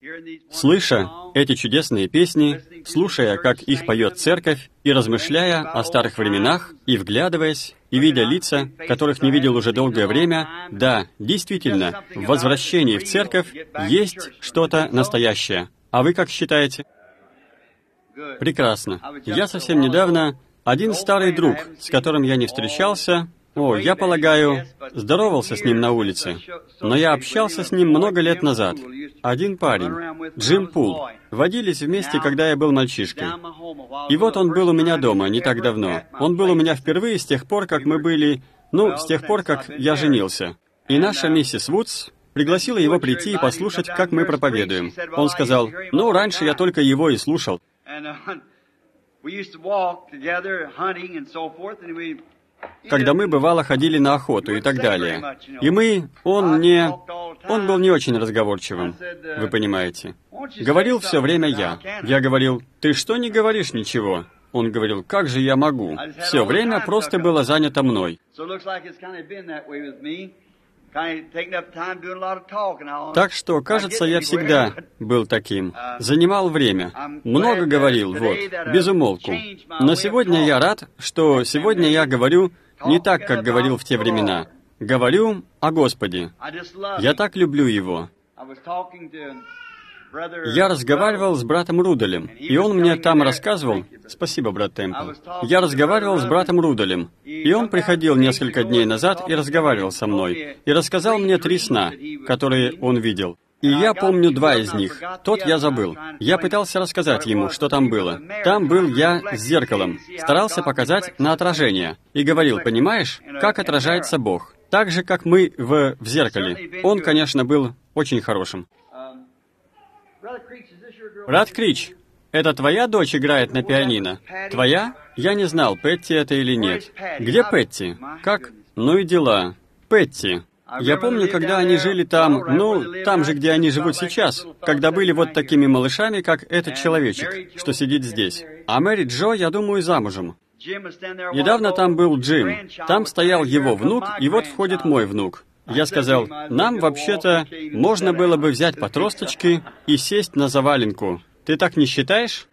Слыша эти чудесные песни, слушая, как их поет церковь, и размышляя о старых временах, и вглядываясь, и видя лица, которых не видел уже долгое время, да, действительно, в возвращении в церковь есть что-то настоящее. А вы как считаете? Прекрасно. Я совсем недавно, один старый друг, с которым я не встречался, я полагаю, здоровался с ним на улице, но я общался с ним много лет назад. Один парень, Джим Пул, водились вместе, когда я был мальчишкой. И вот он был у меня дома не так давно. Он был у меня впервые с тех пор, как мы были, с тех пор, как я женился. И наша миссис Вудс пригласила его прийти и послушать, как мы проповедуем. Он сказал, раньше я только его и слушал. Когда мы, бывало, ходили на охоту и так далее. И он был не очень разговорчивым, вы понимаете. Говорил все время я. Я говорил, ты что не говоришь ничего? Он говорил, как же я могу? Все время просто было занято мной. Так что, кажется, я всегда был таким. Занимал время. Много говорил, без умолку. Но сегодня я рад, что сегодня я говорю не так, как говорил в те времена. Говорю о Господе. Я так люблю Его. Я разговаривал с братом Рудолем, и он мне там рассказывал... Спасибо, брат Темпл. Я разговаривал с братом Рудолем, и он приходил несколько дней назад и разговаривал со мной, и рассказал мне 3 сна, которые он видел. И я помню 2 из них. Тот я забыл. Я пытался рассказать ему, что там было. Там был я с зеркалом, старался показать на отражение, и говорил, понимаешь, как отражается Бог, так же, как мы в зеркале. Он, конечно, был очень хорошим. Брат Крич, это твоя дочь играет на пианино? Твоя? Я не знал, Петти это или нет. Где Петти? Как? Ну и дела. Петти. Я помню, когда они жили там, там же, где они живут сейчас, когда были вот такими малышами, как этот человечек, что сидит здесь. А Мэри Джо, я думаю, замужем. Недавно там был Джим. Там стоял его внук, и вот входит мой внук. Я сказал, нам, вообще-то, можно было бы взять по тросточке и сесть на заваленку. Ты так не считаешь?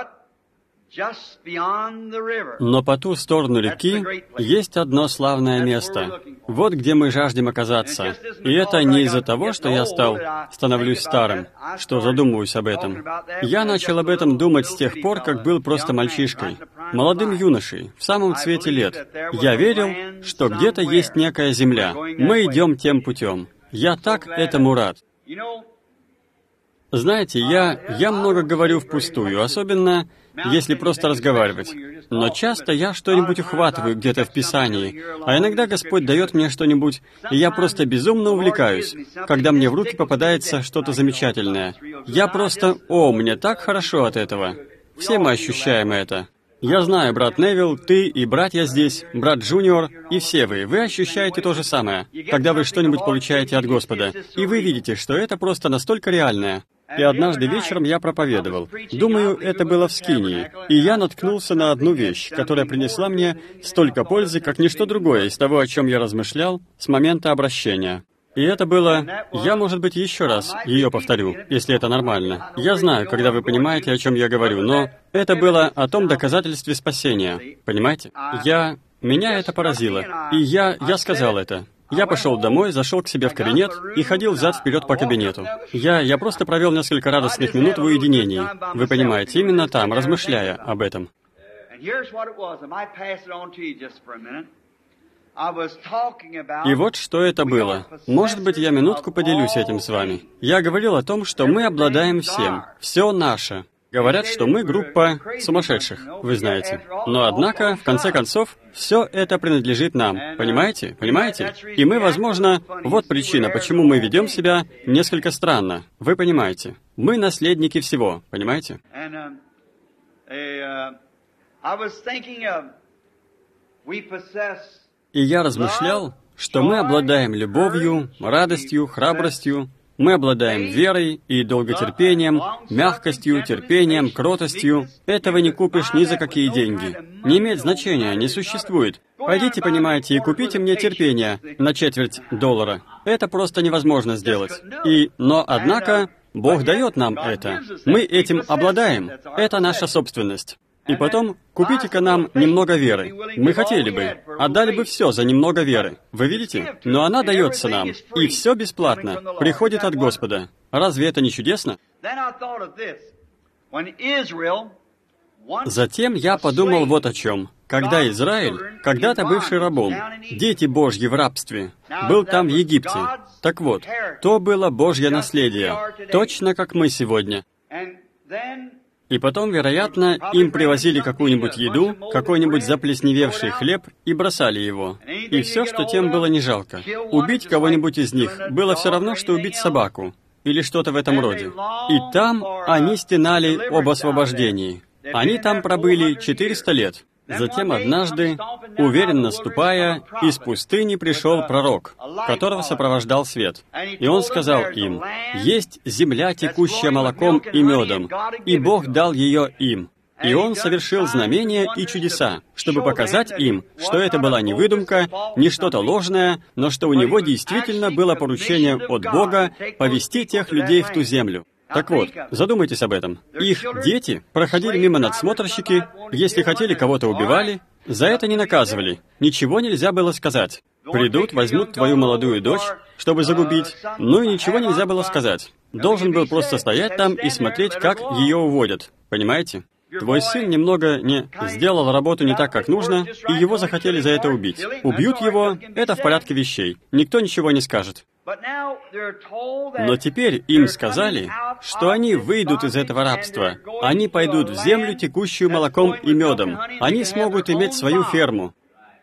Но по ту сторону реки есть одно славное место. Вот где мы жаждем оказаться. И это не из-за того, что я становлюсь старым, что задумываюсь об этом. Я начал об этом думать с тех пор, как был просто мальчишкой, молодым юношей, в самом цвете лет. Я верил, что где-то есть некая земля. Мы идем тем путем. Я так этому рад. Знаете, я много говорю впустую, особенно если просто разговаривать. Но часто я что-нибудь ухватываю где-то в Писании, а иногда Господь дает мне что-нибудь, и я просто безумно увлекаюсь, когда мне в руки попадается что-то замечательное. Я просто, мне так хорошо от этого. Все мы ощущаем это. Я знаю, брат Невилл, ты и братья здесь, брат Джуниор, и все вы ощущаете то же самое, когда вы что-нибудь получаете от Господа, и вы видите, что это просто настолько реальное. И однажды вечером я проповедовал. Думаю, это было в Скинии. И я наткнулся на одну вещь, которая принесла мне столько пользы, как ничто другое из того, о чем я размышлял с момента обращения. И это было... Я, может быть, еще раз ее повторю, если это нормально. Я знаю, когда вы понимаете, о чем я говорю, но это было о том доказательстве спасения. Понимаете? Меня это поразило. И я сказал это. Я пошел домой, зашел к себе в кабинет и ходил взад-вперед по кабинету. Я просто провел несколько радостных минут в уединении. Вы понимаете, именно там, размышляя об этом. И вот что это было. Может быть, я минутку поделюсь этим с вами. Я говорил о том, что мы обладаем всем. Все наше. Говорят, что мы группа сумасшедших, вы знаете. Но однако, в конце концов, все это принадлежит нам. Понимаете? Понимаете? И мы, возможно, вот причина, почему мы ведем себя несколько странно. Вы понимаете? Мы наследники всего. Понимаете? И я размышлял, что мы обладаем любовью, радостью, храбростью, мы обладаем верой и долготерпением, мягкостью, терпением, кротостью. Этого не купишь ни за какие деньги. Не имеет значения, не существует. Пойдите, понимаете, и купите мне терпение на $0.25. Это просто невозможно сделать. Но, однако, Бог дает нам это. Мы этим обладаем. Это наша собственность. И потом, купите-ка нам немного веры. Мы хотели бы, отдали бы все за немного веры. Вы видите? Но она дается нам. И все бесплатно. Приходит от Господа. Разве это не чудесно? Затем я подумал вот о чем. Когда Израиль, когда-то бывший рабом, дети Божьи в рабстве, был там в Египте. Так вот, то было Божье наследие, точно как мы сегодня. И потом, вероятно, им привозили какую-нибудь еду, какой-нибудь заплесневевший хлеб и бросали его. И все, что тем было не жалко. Убить кого-нибудь из них было все равно, что убить собаку. Или что-то в этом роде. И там они стенали об освобождении. Они там пробыли 400 лет. Затем однажды, уверенно ступая, из пустыни пришел пророк, которого сопровождал свет. И он сказал им: «Есть земля, текущая молоком и медом, и Бог дал ее им». И он совершил знамения и чудеса, чтобы показать им, что это была не выдумка, не что-то ложное, но что у него действительно было поручение от Бога повести тех людей в ту землю. Так вот, задумайтесь об этом. Их дети проходили мимо надсмотрщики, если хотели, кого-то убивали, за это не наказывали, ничего нельзя было сказать. Придут, возьмут твою молодую дочь, чтобы загубить, ну и ничего нельзя было сказать. Должен был просто стоять там и смотреть, как ее уводят. Понимаете? Твой сын немного не сделал работу не так, как нужно, и его захотели за это убить. Убьют его, это в порядке вещей. Никто ничего не скажет. Но теперь им сказали, что они выйдут из этого рабства. Они пойдут в землю, текущую молоком и медом. Они смогут иметь свою ферму.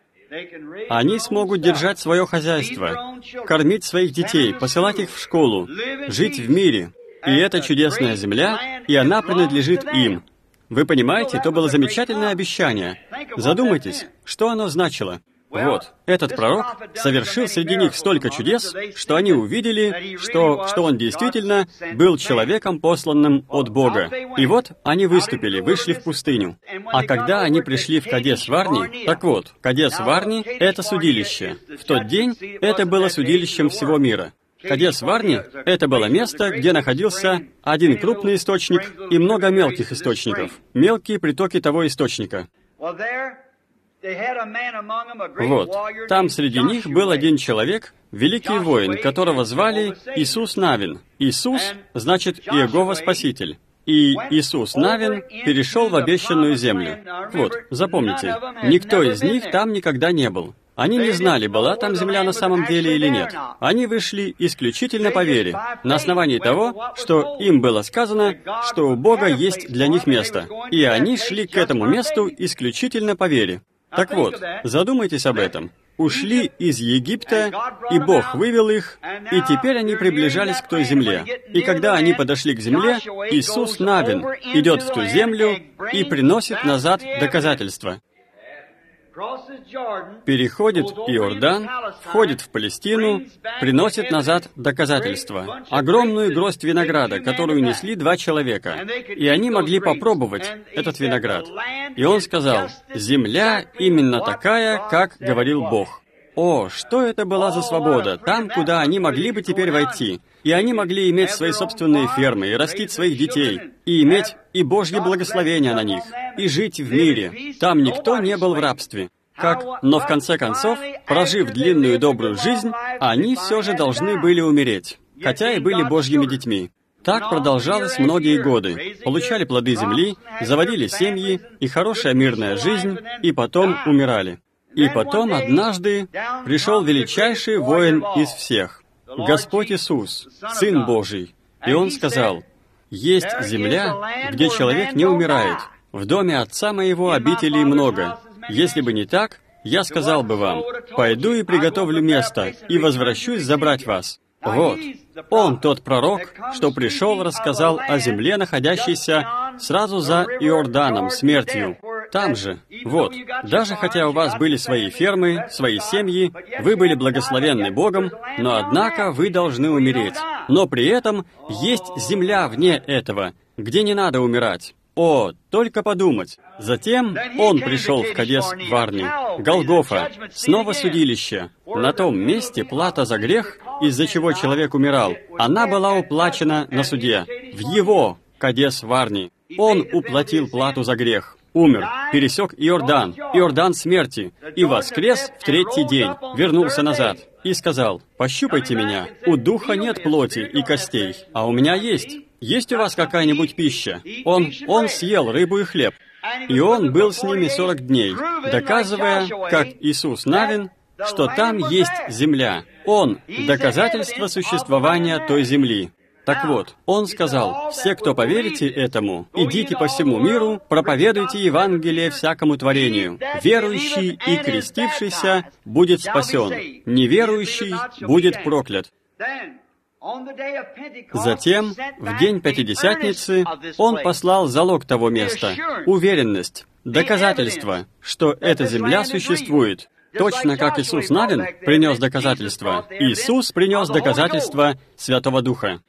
Они смогут держать свое хозяйство, кормить своих детей, посылать их в школу, жить в мире. И это чудесная земля, и она принадлежит им. Вы понимаете, это было замечательное обещание. Задумайтесь, что оно значило. Вот, этот пророк совершил среди них столько чудес, что они увидели, что он действительно был человеком, посланным от Бога. И вот они вышли в пустыню. А когда они пришли в Кадес-Варни, так вот, Кадес-Варни — это судилище. В тот день это было судилищем всего мира. Кадес-Варни — это было место, где находился один крупный источник и много мелких источников, мелкие притоки того источника. Вот, там среди них был один человек, великий воин, которого звали Иисус Навин. Иисус значит Иегова Спаситель. И Иисус Навин перешел в обещанную землю. Вот, запомните, никто из них там никогда не был. Они не знали, была там земля на самом деле или нет. Они вышли исключительно по вере, на основании того, что им было сказано, что у Бога есть для них место. И они шли к этому месту исключительно по вере. Так вот, задумайтесь об этом. Ушли из Египта, и Бог вывел их, и теперь они приближались к той земле. И когда они подошли к земле, Иисус Навин идет в ту землю и приносит назад доказательства. Переходит Иордан, входит в Палестину, приносит назад доказательства. Огромную гроздь винограда, которую несли 2 человека. И они могли попробовать этот виноград. И он сказал: «Земля именно такая, как говорил Бог». О, что это была за свобода, там, куда они могли бы теперь войти. И они могли иметь свои собственные фермы, и растить своих детей, и иметь и Божье благословение на них, и жить в мире. Там никто не был в рабстве. Но в конце концов, прожив длинную добрую жизнь, они все же должны были умереть, хотя и были Божьими детьми. Так продолжалось многие годы. Получали плоды земли, заводили семьи, и хорошая мирная жизнь, и потом умирали. И потом однажды пришел величайший воин из всех, Господь Иисус, Сын Божий. И Он сказал: «Есть земля, где человек не умирает. В доме Отца Моего обителей много. Если бы не так, я сказал бы вам: пойду и приготовлю место, и возвращусь забрать вас». Вот, он тот пророк, что пришел, рассказал о земле, находящейся сразу за Иорданом, смертью. Там же, вот, даже хотя у вас были свои фермы, свои семьи, вы были благословенны Богом, но однако вы должны умереть. Но при этом есть земля вне этого, где не надо умирать. О, только подумать. Затем он пришел в Кадес Варни, Голгофа, снова судилище. На том месте плата за грех, из-за чего человек умирал, она была уплачена на суде, в его Кадес Варни. Он уплатил плату за грех, умер, пересек Иордан, Иордан смерти, и воскрес в третий день, вернулся назад и сказал: «Пощупайте меня, у духа нет плоти и костей, а у меня есть. Есть у вас какая-нибудь пища?» Он съел рыбу и хлеб, и он был с ними 40 дней, доказывая, как Иисус Навин, что там есть земля. Он — доказательство существования той земли. Так вот, он сказал: «Все, кто поверите этому, идите по всему миру, проповедуйте Евангелие всякому творению. Верующий и крестившийся будет спасен, неверующий будет проклят». Затем, в день Пятидесятницы, он послал залог того места, уверенность, доказательство, что эта земля существует. Точно как Иисус Навин принес доказательство, Иисус принес доказательство Святого Духа.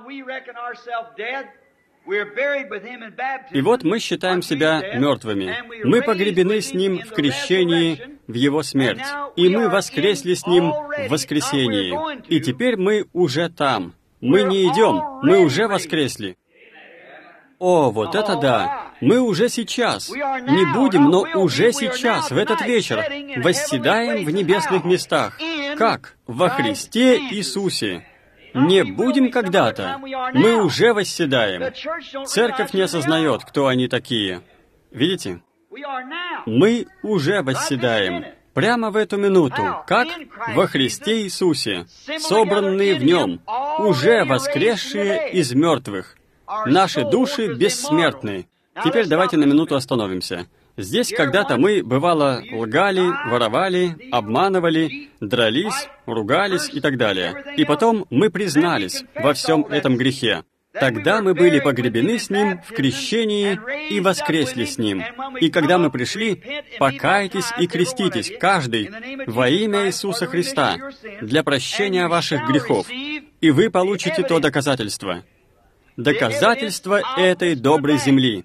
И вот мы считаем себя мертвыми. Мы погребены с Ним в крещении, в Его смерть. И мы воскресли с Ним в воскресении. И теперь мы уже там. Мы не идем, мы уже воскресли. О, вот это да! Мы уже сейчас, не будем, но уже сейчас, в этот вечер, восседаем в небесных местах. Как? Во Христе Иисусе. Не будем когда-то. Мы уже восседаем. Церковь не осознает, кто они такие. Видите? Мы уже восседаем. Прямо в эту минуту. Как? Во Христе Иисусе. Собранные в Нем. Уже воскресшие из мертвых. Наши души бессмертны. Теперь давайте на минуту остановимся. Здесь когда-то мы, бывало, лгали, воровали, обманывали, дрались, ругались и так далее. И потом мы признались во всем этом грехе. Тогда мы были погребены с Ним в крещении и воскресли с Ним. И когда мы пришли, покайтесь и креститесь, каждый, во имя Иисуса Христа, для прощения ваших грехов, и вы получите то доказательство. Доказательство этой доброй земли.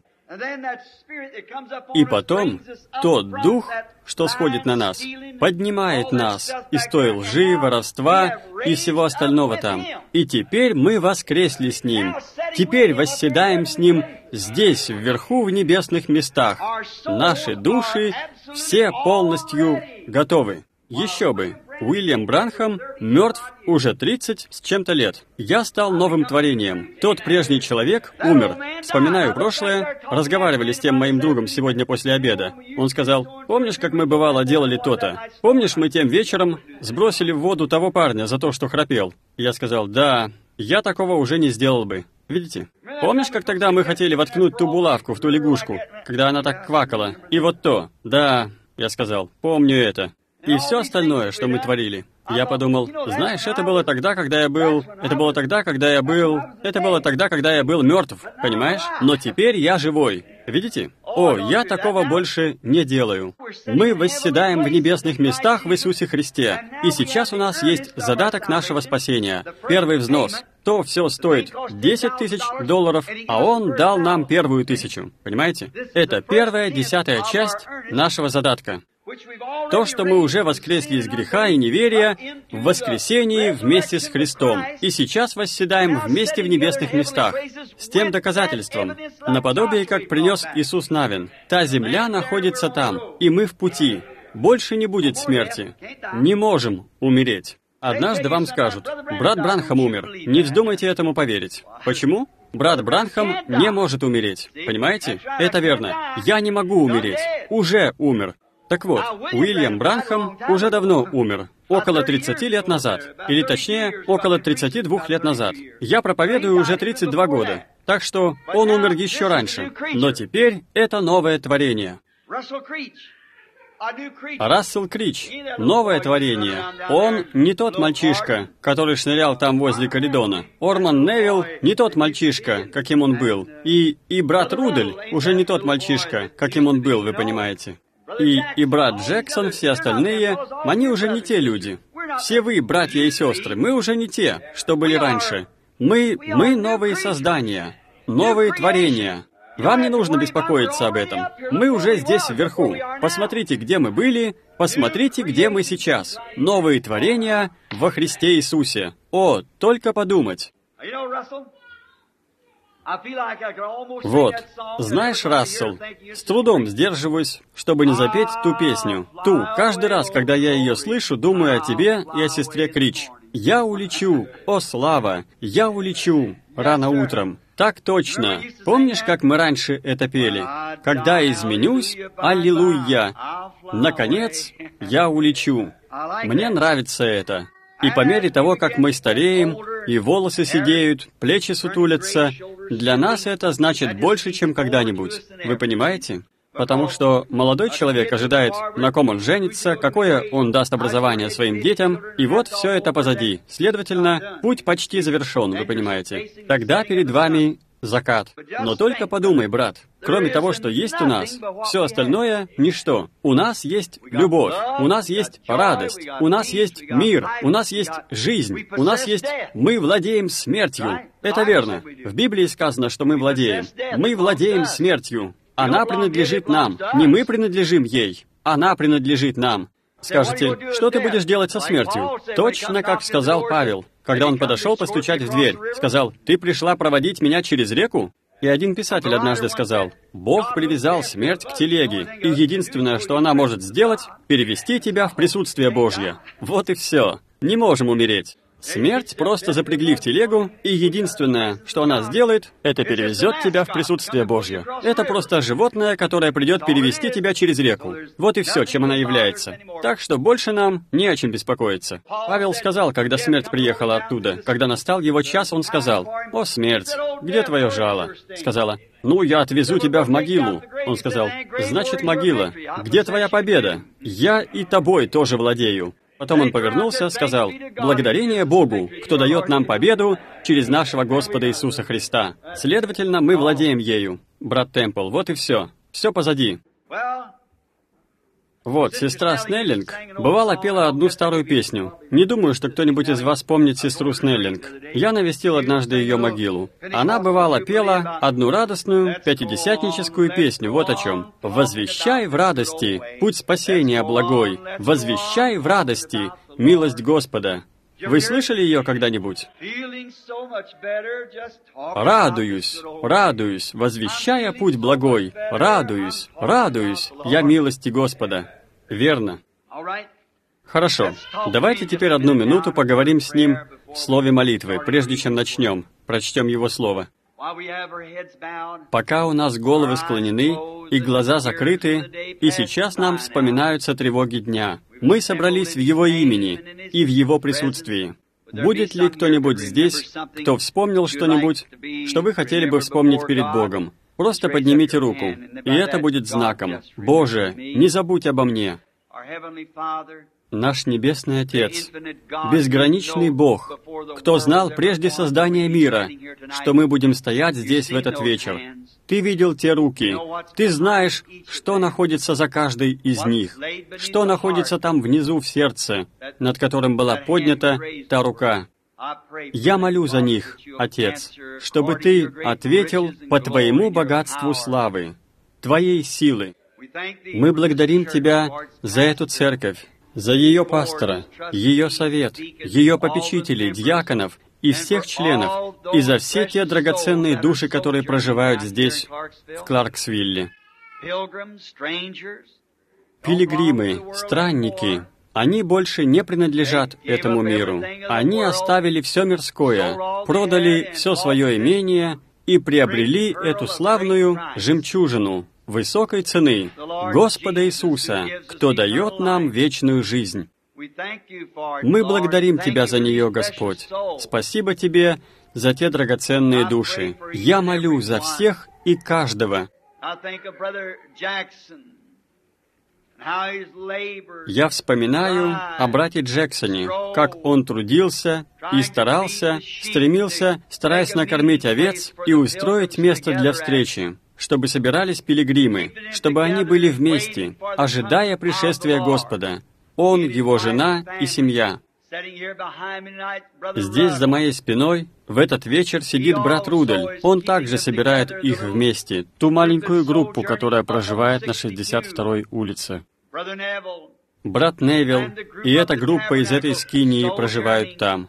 И потом тот Дух, что сходит на нас, поднимает нас из той лжи, воровства и всего остального там. И теперь мы воскресли с Ним. Теперь восседаем с Ним здесь, вверху, в небесных местах. Наши души все полностью готовы. Еще бы. Уильям Бранхам мертв уже 30 с чем-то лет. Я стал новым творением. Тот прежний человек умер. Вспоминаю прошлое, разговаривали с тем моим другом сегодня после обеда. Он сказал: «Помнишь, как мы бывало делали то-то? Помнишь, мы тем вечером сбросили в воду того парня за то, что храпел?» Я сказал: «Да, я такого уже не сделал бы». Видите? Помнишь, как тогда мы хотели воткнуть ту булавку в ту лягушку, когда она так квакала? И вот то. Да, я сказал, помню это. И все остальное, что мы творили. Я подумал: знаешь, это было тогда, когда я был мертв, понимаешь? Но теперь я живой. Видите? О, я такого больше не делаю. Мы восседаем в небесных местах в Иисусе Христе. И сейчас у нас есть задаток нашего спасения. Первый взнос. То все стоит $10,000, а Он дал нам первую 1000. Понимаете? Это первая 10-я часть нашего задатка. То, что мы уже воскресли из греха и неверия в воскресении вместе с Христом, и сейчас восседаем вместе в небесных местах, с тем доказательством, наподобие, как принес Иисус Навин. Та земля находится там, и мы в пути. Больше не будет смерти. Не можем умереть. Однажды вам скажут: брат Бранхам умер. Не вздумайте этому поверить. Почему? Брат Бранхам не может умереть. Понимаете? Это верно. Я не могу умереть. Уже умер. Так вот, Уильям Бранхам уже давно умер, около 30 лет назад, или точнее, около 32 лет назад. Я проповедую уже 32 года, так что он умер еще раньше, но теперь это новое творение. Рассел Крич, новое творение. Он не тот мальчишка, который шнырял там возле Коридона. Орман Невилл не тот мальчишка, каким он был. И брат Рудель уже не тот мальчишка, каким он был, вы понимаете. И брат Джексон, все остальные, они уже не те люди. Все вы, братья и сестры, мы уже не те, что были раньше. Мы новые создания, новые творения. Вам не нужно беспокоиться об этом. Мы уже здесь вверху. Посмотрите, где мы были, посмотрите, где мы сейчас. Новые творения во Христе Иисусе. О, только подумать. Вот, знаешь, Рассел, с трудом сдерживаюсь, чтобы не запеть ту песню. Каждый раз, когда я ее слышу, думаю о тебе и о сестре Крич. «Я улечу, о слава, я улечу, рано утром». Так точно. Помнишь, как мы раньше это пели? «Когда изменюсь, аллилуйя, наконец, я улечу». Мне нравится это. И по мере того, как мы стареем, и волосы седеют, плечи сутулятся, для нас это значит больше, чем когда-нибудь. Вы понимаете? Потому что молодой человек ожидает, на ком он женится, какое он даст образование своим детям, и вот все это позади. Следовательно, путь почти завершен, вы понимаете. Тогда перед вами закат. Но только подумай, брат, кроме того, что есть у нас, все остальное — ничто. У нас есть любовь, у нас есть радость, у нас есть мир, у нас есть жизнь, у нас есть... Мы владеем смертью. Это верно. В Библии сказано, что мы владеем. Мы владеем смертью. Она принадлежит нам. Не мы принадлежим ей. Она принадлежит нам. Скажете, что ты будешь делать со смертью? Точно как сказал Павел, когда он подошел постучать в дверь. Сказал, «Ты пришла проводить меня через реку?» И один писатель однажды сказал, «Бог привязал смерть к телеге, и единственное, что она может сделать, перевести тебя в присутствие Божье». Вот и все. Не можем умереть. Смерть просто запрягли в телегу, и единственное, что она сделает, это перевезет тебя в присутствие Божье. Это просто животное, которое придет перевести тебя через реку. Вот и все, чем она является. Так что больше нам не о чем беспокоиться. Павел сказал, когда смерть приехала оттуда, когда настал его час, он сказал, «О, смерть, где твое жало?» Сказала, «Ну, я отвезу тебя в могилу». Он сказал, «Значит, могила, где твоя победа? Я и тобой тоже владею». Потом он повернулся, сказал, «Благодарение Богу, кто дает нам победу через нашего Господа Иисуса Христа. Следовательно, мы владеем ею». Брат Темпл, вот и все. Все позади. Вот, сестра Снеллинг, бывало, пела одну старую песню. Не думаю, что кто-нибудь из вас помнит сестру Снеллинг. Я навестил однажды ее могилу. Она, бывало, пела одну радостную, пятидесятническую песню, вот о чем. «Возвещай в радости путь спасения благой, возвещай в радости милость Господа». Вы слышали ее когда-нибудь? «Радуюсь, радуюсь, возвещая путь благой, радуюсь, радуюсь, я милости Господа». Верно. Хорошо. Давайте теперь 1 минуту поговорим с Ним в слове молитвы, прежде чем начнем. Прочтем Его Слово. Пока у нас головы склонены и глаза закрыты, и сейчас нам вспоминаются тревоги дня, мы собрались в Его имени и в Его присутствии. Будет ли кто-нибудь здесь, кто вспомнил что-нибудь, что вы хотели бы вспомнить перед Богом? Просто поднимите руку, и это будет знаком. «Боже, не забудь обо мне». Наш Небесный Отец, безграничный Бог, кто знал прежде создания мира, что мы будем стоять здесь в этот вечер. Ты видел те руки. Ты знаешь, что находится за каждой из них, что находится там внизу в сердце, над которым была поднята та рука. Я молю за них, Отец, чтобы Ты ответил по Твоему богатству славы, Твоей силы. Мы благодарим Тебя за эту церковь, за ее пастора, ее совет, ее попечителей, диаконов и всех членов, и за все те драгоценные души, которые проживают здесь, в Кларксвилле. Пилигримы, странники, они больше не принадлежат этому миру. Они оставили все мирское, продали все свое имение и приобрели эту славную жемчужину высокой цены, Господа Иисуса, кто дает нам вечную жизнь. Мы благодарим Тебя за нее, Господь. Спасибо Тебе за те драгоценные души. Я молю за всех и каждого. Я вспоминаю о брате Джексоне, как он трудился и старался, стремился, стараясь накормить овец и устроить место для встречи, чтобы собирались пилигримы, чтобы они были вместе, ожидая пришествия Господа. Он, его жена и семья. Здесь, за моей спиной, в этот вечер сидит брат Рудель. Он также собирает их вместе, ту маленькую группу, которая проживает на 62-й улице. Брат Невилл и эта группа из этой скинии проживают там.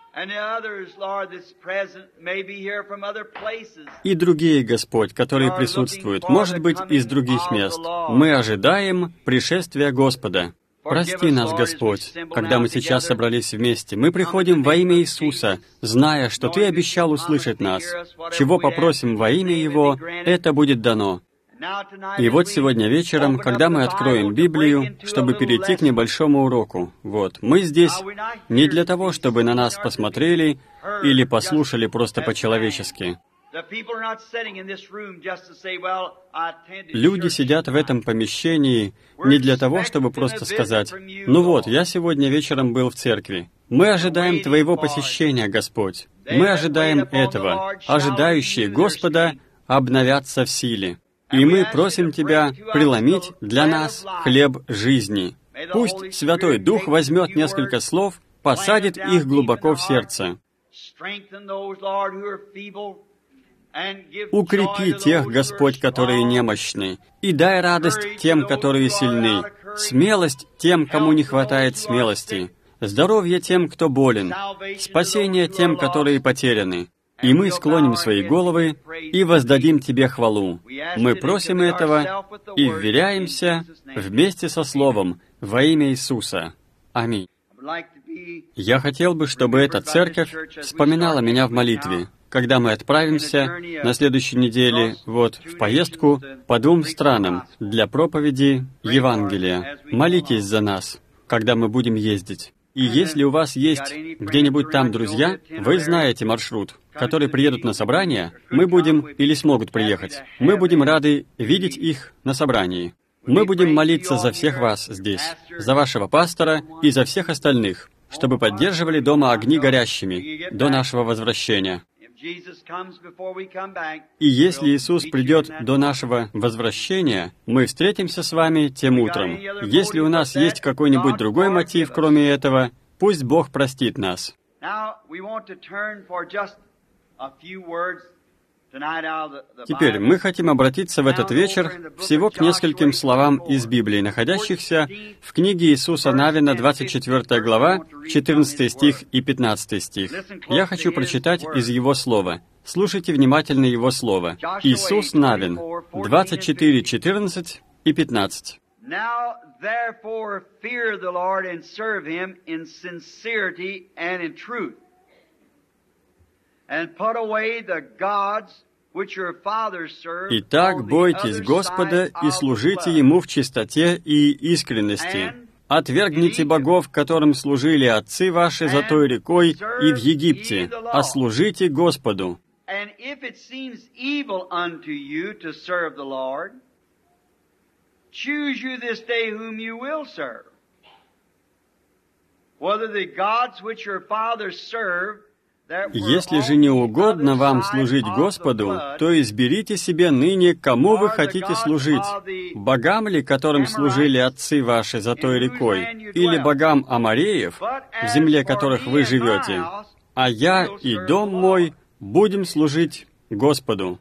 И другие, Господь, которые присутствуют, может быть, из других мест. Мы ожидаем пришествия Господа. Прости нас, Господь, когда мы сейчас собрались вместе. Мы приходим во имя Иисуса, зная, что Ты обещал услышать нас. Чего попросим во имя Его, это будет дано. И вот сегодня вечером, когда мы откроем Библию, чтобы перейти к небольшому уроку, мы здесь не для того, чтобы на нас посмотрели или послушали просто по-человечески. Люди сидят в этом помещении не для того, чтобы просто сказать: я сегодня вечером был в церкви. Мы ожидаем Твоего посещения, Господь. Мы ожидаем этого. Ожидающие Господа обновятся в силе. И мы просим Тебя преломить для нас хлеб жизни. Пусть Святой Дух возьмет несколько слов, посадит их глубоко в сердце. Укрепи тех, Господь, которые немощны, и дай радость тем, которые сильны, смелость тем, кому не хватает смелости, здоровье тем, кто болен, спасение тем, которые потеряны. И мы склоним свои головы и воздадим Тебе хвалу. Мы просим этого и вверяемся вместе со Словом во имя Иисуса. Аминь. Я хотел бы, чтобы эта церковь вспоминала меня в молитве, когда мы отправимся на следующей неделе в поездку по 2 странам для проповеди Евангелия. Молитесь за нас, когда мы будем ездить. И если у вас есть где-нибудь там друзья, вы знаете маршрут, которые приедут на собрание, мы будем или смогут приехать. Мы будем рады видеть их на собрании. Мы будем молиться за всех вас здесь, за вашего пастора и за всех остальных, чтобы поддерживали дома огни горящими до нашего возвращения. И если Иисус придет до нашего возвращения, мы встретимся с вами тем утром. Если у нас есть какой-нибудь другой мотив, кроме этого, пусть Бог простит нас. Теперь мы хотим обратиться в этот вечер всего к нескольким словам из Библии, находящихся в книге Иисуса Навина, 24 глава, 14 стих и 15 стих. Я хочу прочитать из Его Слова. Слушайте внимательно Его Слово. Иисус Навин, 24, 14 и 15. Now therefore fear the Lord and serve Him in sincerity and in truth, and put away the gods which your fathers served. Итак, бойтесь Господа и служите Ему в чистоте и искренности. Отвергните богов, которым служили отцы ваши за той рекой и в Египте, а служите Господу. And if it seems evil unto you to serve the Lord, choose you this day whom you will serve, whether the gods which your fathers served. Если же не угодно вам служить Господу, то изберите себе ныне, кому вы хотите служить, богам ли, которым служили отцы ваши за той рекой, или богам Амореев, в земле которых вы живете, а я и дом мой будем служить Господу.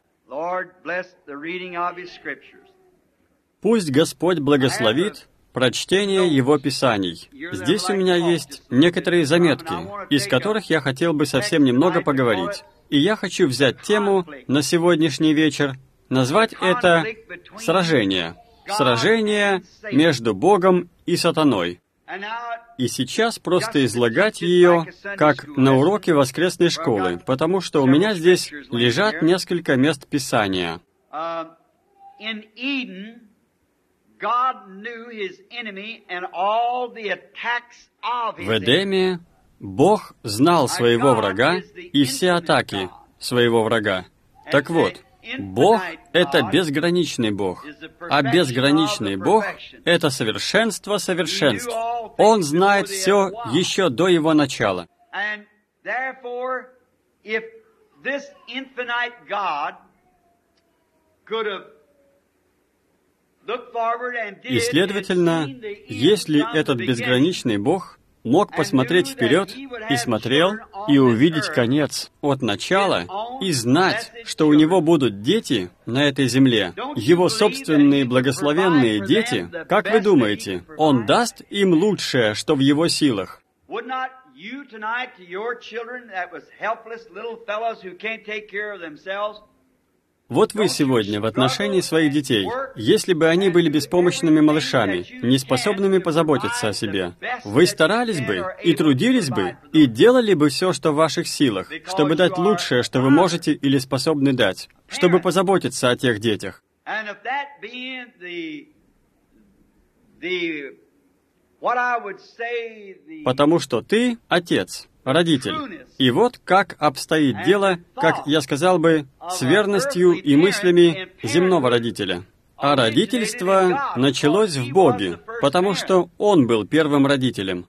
Пусть Господь благословит прочтение Его Писаний. Здесь у меня есть некоторые заметки, из которых я хотел бы совсем немного поговорить. И я хочу взять тему на сегодняшний вечер, назвать это «Сражение». Сражение между Богом и сатаной. И сейчас просто излагать ее, как на уроке воскресной школы, потому что у меня здесь лежат несколько мест Писания. В Эдеме Бог знал своего врага и все атаки своего врага. Так вот, Бог — это безграничный Бог, а безграничный Бог — это совершенство совершенств. Он знает все еще до его начала. И, следовательно, если этот безграничный Бог мог посмотреть вперед и смотрел, и увидеть конец от начала, и знать, что у него будут дети на этой земле, его собственные благословенные дети, как вы думаете, он даст им лучшее, что в его силах? Вот вы сегодня в отношении своих детей, если бы они были беспомощными малышами, неспособными позаботиться о себе, вы старались бы и трудились бы, и делали бы все, что в ваших силах, чтобы дать лучшее, что вы можете или способны дать, чтобы позаботиться о тех детях. Потому что ты отец, родитель. И вот как обстоит дело, как я сказал бы, с верностью и мыслями земного родителя. А родительство началось в Боге, потому что Он был первым родителем.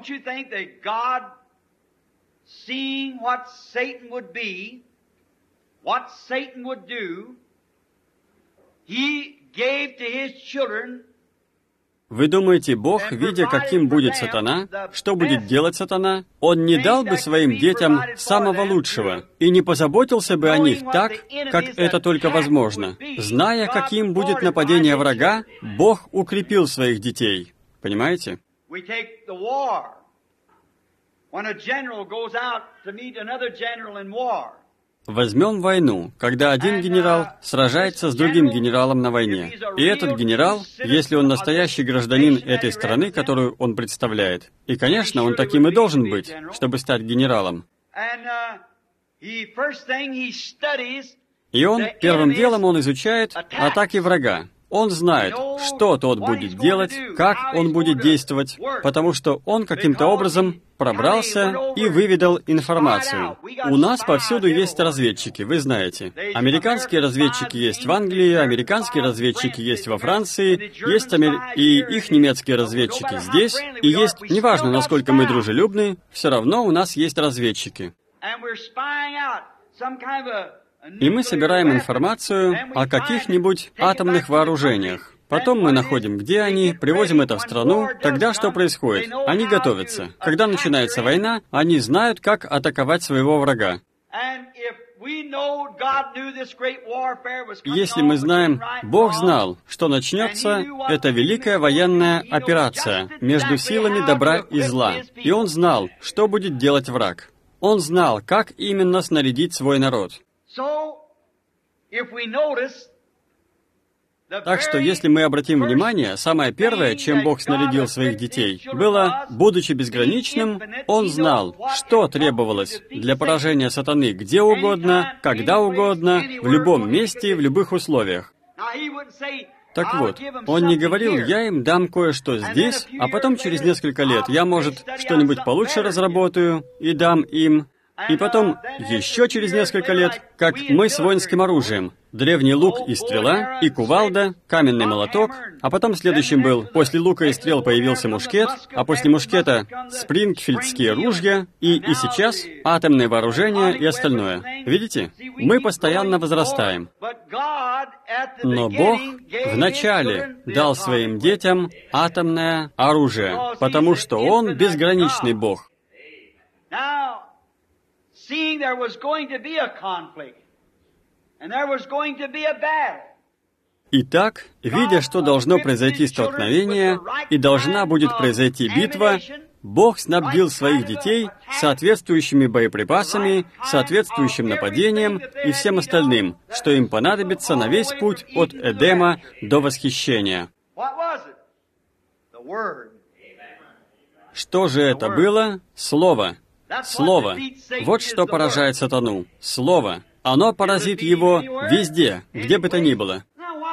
Вы думаете, Бог, видя, каким будет сатана, что будет делать сатана, Он не дал бы своим детям самого лучшего и не позаботился бы о них так, как это только возможно? Зная, каким будет нападение врага, Бог укрепил своих детей. Понимаете? Возьмем войну, когда один генерал сражается с другим генералом на войне. И этот генерал, если он настоящий гражданин этой страны, которую он представляет, и, конечно, он таким и должен быть, чтобы стать генералом. И он, первым делом, он изучает атаки врага. Он знает, что тот будет делать, как он будет действовать, потому что он каким-то образом пробрался и выведал информацию. У нас повсюду есть разведчики, вы знаете. Американские разведчики есть в Англии, американские разведчики есть во Франции, есть и их немецкие разведчики здесь, и есть, неважно, насколько мы дружелюбны, все равно у нас есть разведчики. И мы собираем информацию о каких-нибудь атомных вооружениях. Потом мы находим, где они, привозим это в страну. Тогда что происходит? Они готовятся. Когда начинается война, они знают, как атаковать своего врага. Если мы знаем, Бог знал, что начнется эта великая военная операция между силами добра и зла. И Он знал, что будет делать враг. Он знал, как именно снарядить свой народ. Так что, если мы обратим внимание, самое первое, чем Бог снарядил своих детей, было, будучи безграничным, Он знал, что требовалось для поражения сатаны где угодно, когда угодно, в любом месте, в любых условиях. Так вот, Он не говорил, я им дам кое-что здесь, а потом через несколько лет я, может, что-нибудь получше разработаю и дам им. И потом, еще через несколько лет, как мы с воинским оружием. Древний лук и стрела, и кувалда, каменный молоток, а потом следующим был, после лука и стрел появился мушкет, а после мушкета спрингфильдские ружья, и сейчас атомное вооружение и остальное. Видите? Мы постоянно возрастаем. Но Бог вначале дал своим детям атомное оружие, потому что Он безграничный Бог. Seeing there was going to be a conflict, and there was going to be a battle. Итак, видя, что должно произойти столкновение и должна будет произойти битва, Бог снабдил своих детей соответствующими боеприпасами, соответствующим нападением и всем остальным, что им понадобится на весь путь от Эдема до восхищения. Что же это было? Слово. Слово. Вот что поражает сатану. Слово. Оно поразит его везде, где бы то ни было.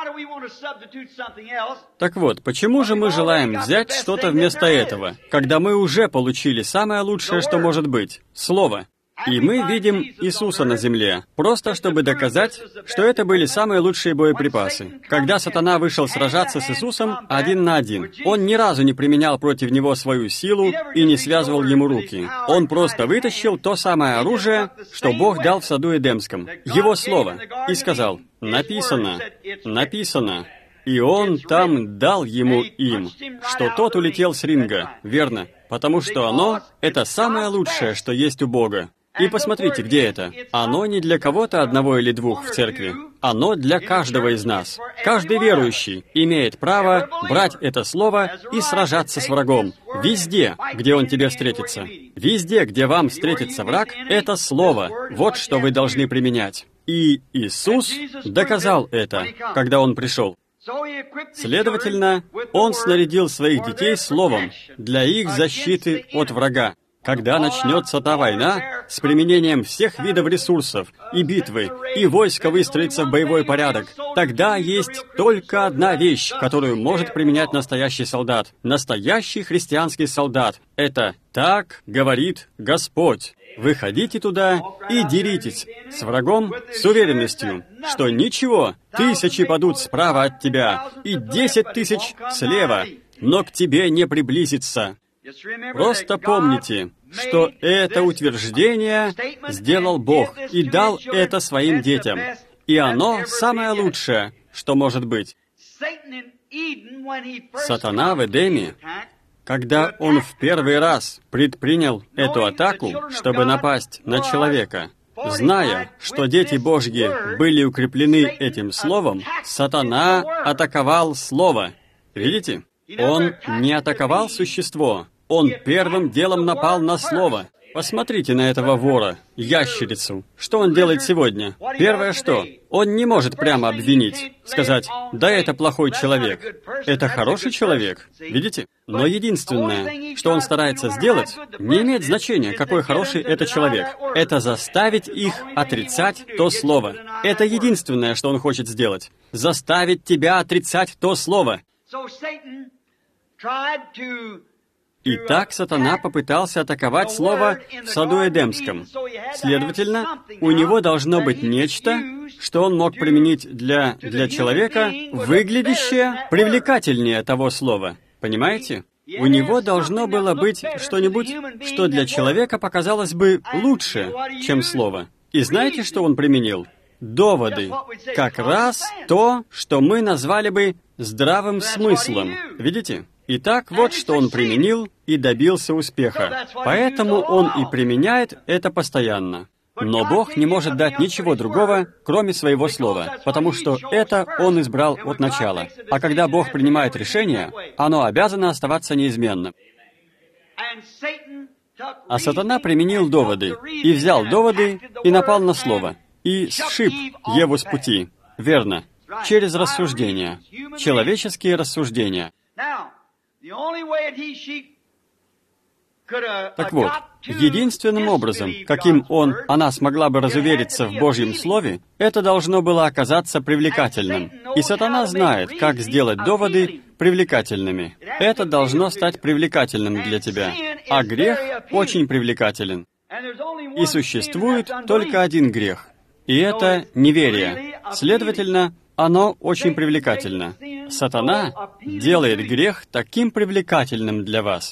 Так вот, почему же мы желаем взять что-то вместо этого, когда мы уже получили самое лучшее, что может быть? Слово. И мы видим Иисуса на земле, просто чтобы доказать, что это были самые лучшие боеприпасы. Когда сатана вышел сражаться с Иисусом 1 на 1, он ни разу не применял против него свою силу и не связывал ему руки. Он просто вытащил то самое оружие, что Бог дал в саду Эдемском, Его Слово, и сказал: «Написано, написано». И Он там дал ему им, что тот улетел с ринга, верно? Потому что оно — это самое лучшее, что есть у Бога. И посмотрите, где это. Оно не для кого-то одного или двух в церкви. Оно для каждого из нас. Каждый верующий имеет право брать это слово и сражаться с врагом. Везде, где он тебе встретится. Везде, где вам встретится враг, это слово. Вот что вы должны применять. И Иисус доказал это, когда Он пришел. Следовательно, Он снарядил своих детей словом для их защиты от врага. Когда начнется та война с применением всех видов ресурсов и битвы, и войско выстроится в боевой порядок, тогда есть только одна вещь, которую может применять настоящий солдат, настоящий христианский солдат. Это «Так говорит Господь». Выходите туда и деритесь с врагом с уверенностью, что ничего, 1000 падут справа от тебя и 10 000 слева, но к тебе не приблизится. Просто помните, что это утверждение сделал Бог и дал это своим детям. И оно самое лучшее, что может быть. Сатана в Эдеме, когда он в первый раз предпринял эту атаку, чтобы напасть на человека, зная, что дети Божьи были укреплены этим словом, Сатана атаковал слово. Видите? Он не атаковал существо. Он первым делом напал на слово. Посмотрите на этого вора, ящерицу. Что он делает сегодня? Первое что? Он не может прямо обвинить, сказать, да, это плохой человек. Это хороший человек. Видите? Но единственное, что он старается сделать, не имеет значения, какой хороший это человек. Это заставить их отрицать то слово. Это единственное, что он хочет сделать. Заставить тебя отрицать то слово. Итак, Сатана попытался атаковать слово в саду Эдемском. Следовательно, у него должно быть нечто, что он мог применить для человека, выглядящее привлекательнее того слова. Понимаете? У него должно было быть что-нибудь, что для человека показалось бы лучше, чем слово. И знаете, что он применил? Доводы. Как раз то, что мы назвали бы здравым смыслом. Видите? Итак, вот что он применил и добился успеха. Поэтому он и применяет это постоянно. Но Бог не может дать ничего другого, кроме своего слова, потому что это Он избрал от начала. А когда Бог принимает решение, оно обязано оставаться неизменным. А Сатана применил доводы, и взял доводы, и напал на слово, и сшиб Еву с пути. Верно, через рассуждения, человеческие рассуждения. Так вот, единственным образом, каким она смогла бы разувериться в Божьем Слове, это должно было оказаться привлекательным. И Сатана знает, как сделать доводы привлекательными. Это должно стать привлекательным для тебя. А грех очень привлекателен. И существует только один грех. И это неверие. Следовательно, оно очень привлекательно. Сатана делает грех таким привлекательным для вас.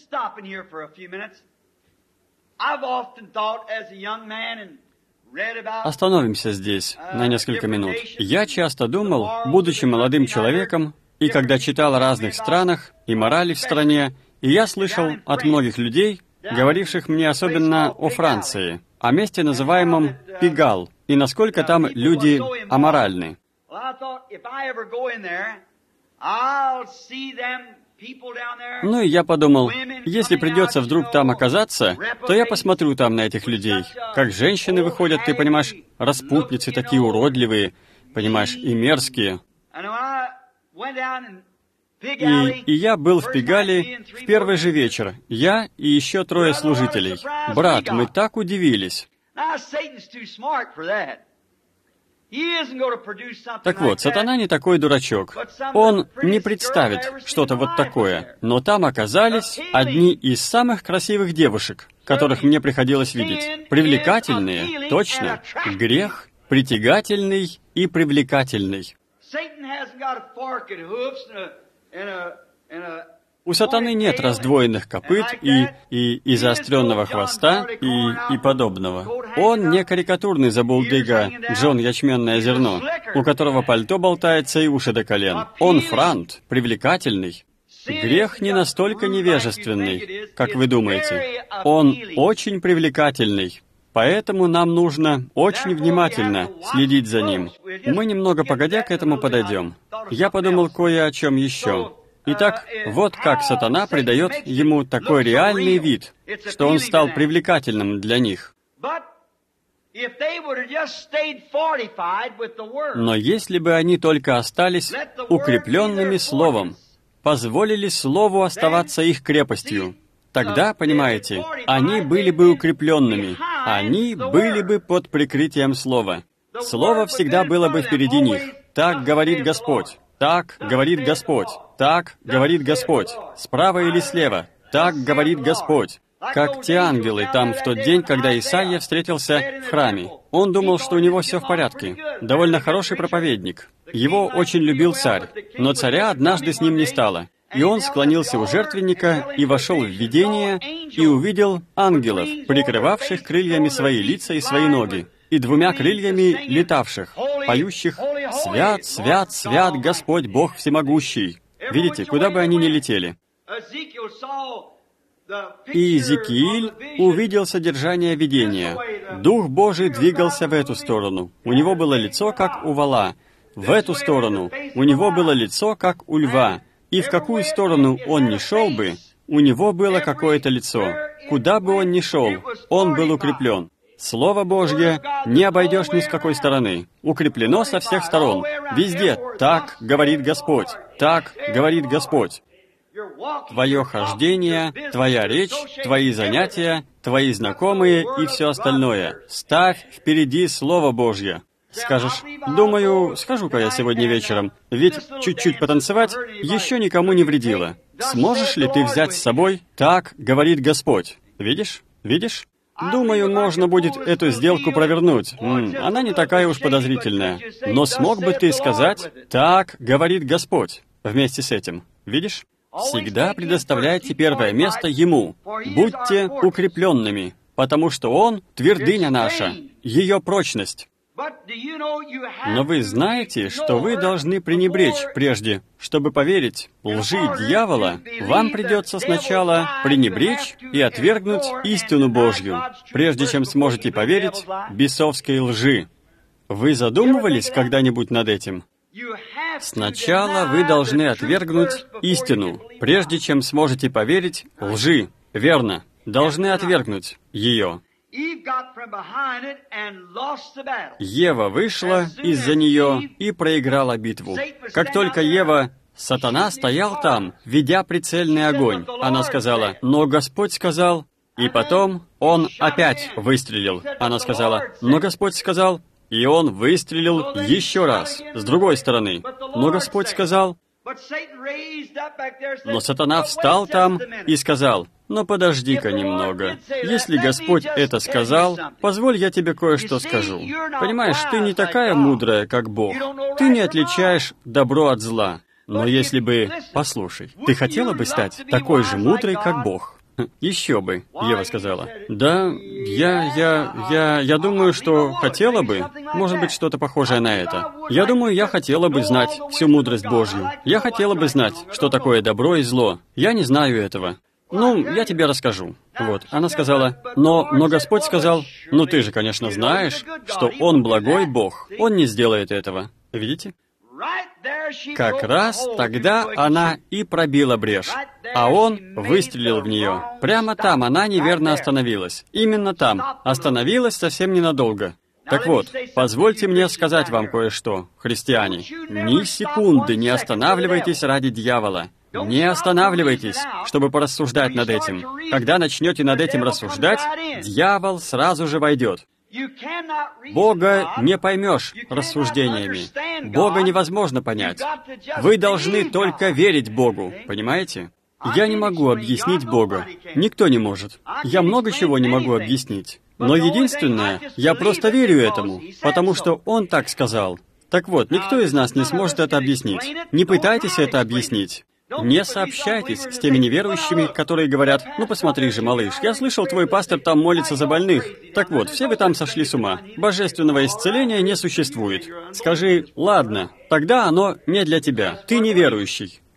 Остановимся здесь на несколько минут. Я часто думал, будучи молодым человеком, и когда читал о разных странах и морали в стране, и я слышал от многих людей, говоривших мне особенно о Франции, о месте, называемом Пигал, и насколько там люди аморальны. Ну и я подумал, если придется вдруг там оказаться, то я посмотрю там на этих людей. Как женщины выходят, ты понимаешь, распутницы такие уродливые, понимаешь, и мерзкие. И я был в Пигале в первый же вечер. Я и еще 3 служителей. Брат, мы так удивились. Так вот, Сатана не такой дурачок. Он не представит что-то вот такое. Но там оказались одни из самых красивых девушек, которых мне приходилось видеть. Привлекательные, точно. Грех, притягательный и привлекательный. У Сатаны нет раздвоенных копыт и заостренного хвоста и подобного. Он не карикатурный забулдыга Джон Ячменное зерно, у которого пальто болтается и уши до колен. Он франт, привлекательный. Грех не настолько невежественный, как вы думаете. Он очень привлекательный. Поэтому нам нужно очень внимательно следить за ним. Мы немного погодя к этому подойдем. Я подумал кое о чем еще. Итак, вот как сатана придает ему такой реальный вид, что он стал привлекательным для них. Но если бы они только остались укрепленными Словом, позволили Слову оставаться их крепостью, тогда, понимаете, они были бы укрепленными, они были бы под прикрытием Слова. Слово всегда было бы впереди них. Так говорит Господь, так говорит Господь, так говорит Господь, справа или слева, так говорит Господь. Как те ангелы там в тот день, когда Исаия встретился в храме. Он думал, что у него все в порядке. Довольно хороший проповедник. Его очень любил царь, но царя однажды с ним не стало. И он склонился у жертвенника и вошел в видение и увидел ангелов, прикрывавших крыльями свои лица и свои ноги, и двумя крыльями летавших, поющих «Свят, свят, свят Господь Бог Всемогущий». Видите, куда бы они ни летели. И Иезекииль увидел содержание видения. Дух Божий двигался в эту сторону. У него было лицо, как у вола. В эту сторону. У него было лицо, как у льва. И в какую сторону он ни шел бы, у него было какое-то лицо. Куда бы он ни шел, он был укреплен. Слово Божье не обойдешь ни с какой стороны. Укреплено со всех сторон. Везде. Так говорит Господь. Так говорит Господь. Твое хождение, твоя речь, твои занятия, твои знакомые и все остальное. Ставь впереди Слово Божье. Скажешь, думаю, скажу-ка я сегодня вечером, ведь чуть-чуть потанцевать еще никому не вредило. Сможешь ли ты взять с собой «Так говорит Господь»? Видишь? Видишь? Думаю, можно будет эту сделку провернуть. Она не такая уж подозрительная. Но смог бы ты сказать «Так говорит Господь» вместе с этим? Видишь? Всегда предоставляйте первое место Ему. Будьте укрепленными, потому что Он — твердыня наша, ее прочность. Но вы знаете, что вы должны пренебречь прежде, чтобы поверить лжи дьявола, вам придется сначала пренебречь и отвергнуть истину Божью, прежде чем сможете поверить бесовской лжи. Вы задумывались когда-нибудь над этим? Сначала вы должны отвергнуть истину, прежде чем сможете поверить лжи. Верно, должны отвергнуть ее. Ева вышла из-за нее и проиграла битву. Как только Ева... Сатана стоял там, ведя прицельный огонь. Она сказала, но Господь сказал... И потом он опять выстрелил. Она сказала, но Господь сказал... И он выстрелил еще раз, с другой стороны. Но Господь сказал... Но Сатана встал там и сказал, «Но подожди-ка немного. Если Господь это сказал, позволь, я тебе кое-что скажу. Понимаешь, ты не такая мудрая, как Бог. Ты не отличаешь добро от зла. Но если бы... Послушай, ты хотела бы стать такой же мудрой, как Бог?» «Еще бы», — Ева сказала. «Да, я думаю, что хотела бы, может быть, что-то похожее на это. Я думаю, я хотела бы знать всю мудрость Божью. Я хотела бы знать, что такое добро и зло. Я не знаю этого. Ну, я тебе расскажу». Вот, она сказала, но Господь сказал, «Ну, ты же, конечно, знаешь, что Он благой Бог. Он не сделает этого». Видите? Как раз тогда она и пробила брешь, а он выстрелил в нее. Прямо там она неверно остановилась. Именно там. Остановилась совсем ненадолго. Так вот, позвольте мне сказать вам кое-что, христиане. Ни секунды не останавливайтесь ради дьявола. Не останавливайтесь, чтобы порассуждать над этим. Когда начнете над этим рассуждать, дьявол сразу же войдет. Бога не поймешь рассуждениями. Бога невозможно понять. Вы должны только верить Богу, понимаете? Я не могу объяснить Бога. Никто не может. Я много чего не могу объяснить. Но единственное, я просто верю этому, потому что Он так сказал. Так вот, никто из нас не сможет это объяснить. Не пытайтесь это объяснить. Не сообщайтесь с теми неверующими, которые говорят, «Ну посмотри же, малыш, я слышал, твой пастор там молится за больных». Так вот, все вы там сошли с ума. Божественного исцеления не существует. Скажи, ладно, тогда оно не для тебя. Ты неверующий.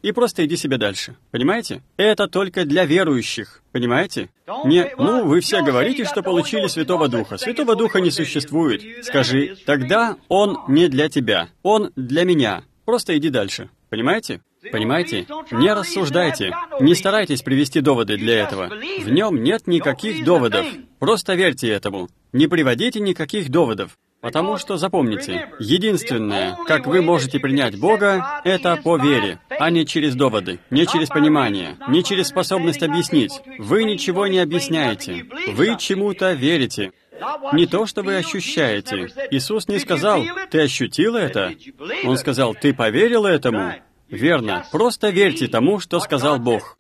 и просто иди себе дальше. Понимаете? Это только для верующих. Понимаете? Вы все говорите, что получили Святого Духа. Святого Духа не существует. Скажи, тогда Он не для тебя. Он для меня. Просто иди дальше. Понимаете? Понимаете? Не рассуждайте. Не старайтесь привести доводы для этого. В нем нет никаких доводов. Просто верьте этому. Не приводите никаких доводов. Потому что, запомните, единственное, как вы можете принять Бога, это по вере, а не через доводы, не через понимание, не через способность объяснить. Вы ничего не объясняете. Вы чему-то верите. Не то, что вы ощущаете. Иисус не сказал, «Ты ощутил это?» Он сказал, «Ты поверил этому?» Верно. Просто верьте тому, что сказал Бог.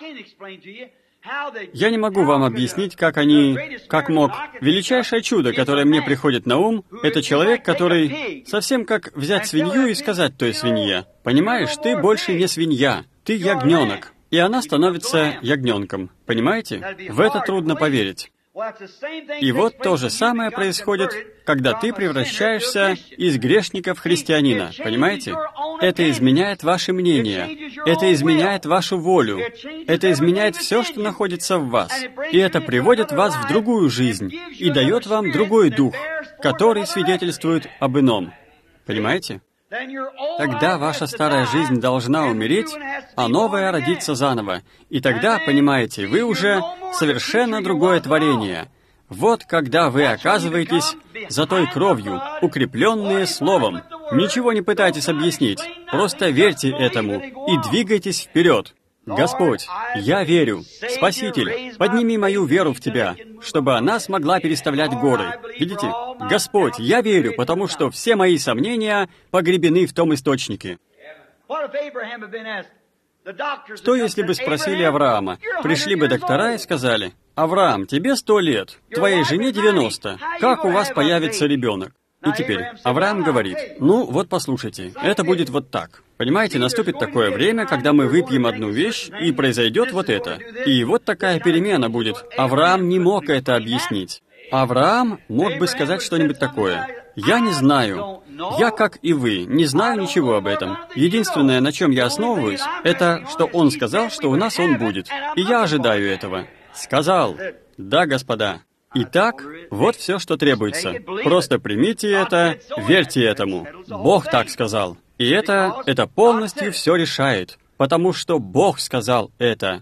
Я не могу вам объяснить, как мог. Величайшее чудо, которое мне приходит на ум, это человек, который совсем как взять свинью и сказать той свинье, «Понимаешь, ты больше не свинья, ты ягненок». И она становится ягненком. Понимаете? В это трудно поверить. И вот то же самое происходит, когда ты превращаешься из грешника в христианина, понимаете? Это изменяет ваше мнение, это изменяет вашу волю, это изменяет все, что находится в вас, и это приводит вас в другую жизнь и дает вам другой дух, который свидетельствует об ином. Понимаете? Тогда ваша старая жизнь должна умереть, а новая родиться заново. И тогда, понимаете, вы уже совершенно другое творение. Вот когда вы оказываетесь за той кровью, укрепленные Словом. Ничего не пытайтесь объяснить, просто верьте этому и двигайтесь вперед. Господь, я верю. Спаситель, подними мою веру в Тебя, чтобы она смогла переставлять горы. Видите? Господь, я верю, потому что все мои сомнения погребены в том источнике. Что, если бы спросили Авраама? Пришли бы доктора и сказали, «Авраам, тебе 100 лет, твоей жене 90. Как у вас появится ребенок?» И теперь Авраам говорит, вот послушайте, это будет вот так. Понимаете, наступит такое время, когда мы выпьем одну вещь, и произойдет вот это. И вот такая перемена будет. Авраам не мог это объяснить. Авраам мог бы сказать что-нибудь такое. «Я не знаю. Я, как и вы, не знаю ничего об этом. Единственное, на чем я основываюсь, это, что он сказал, что у нас он будет. И я ожидаю этого». Сказал. Да, господа. Итак, вот все, что требуется. Просто примите это, верьте этому. Бог так сказал. И это полностью все решает, потому что Бог сказал это.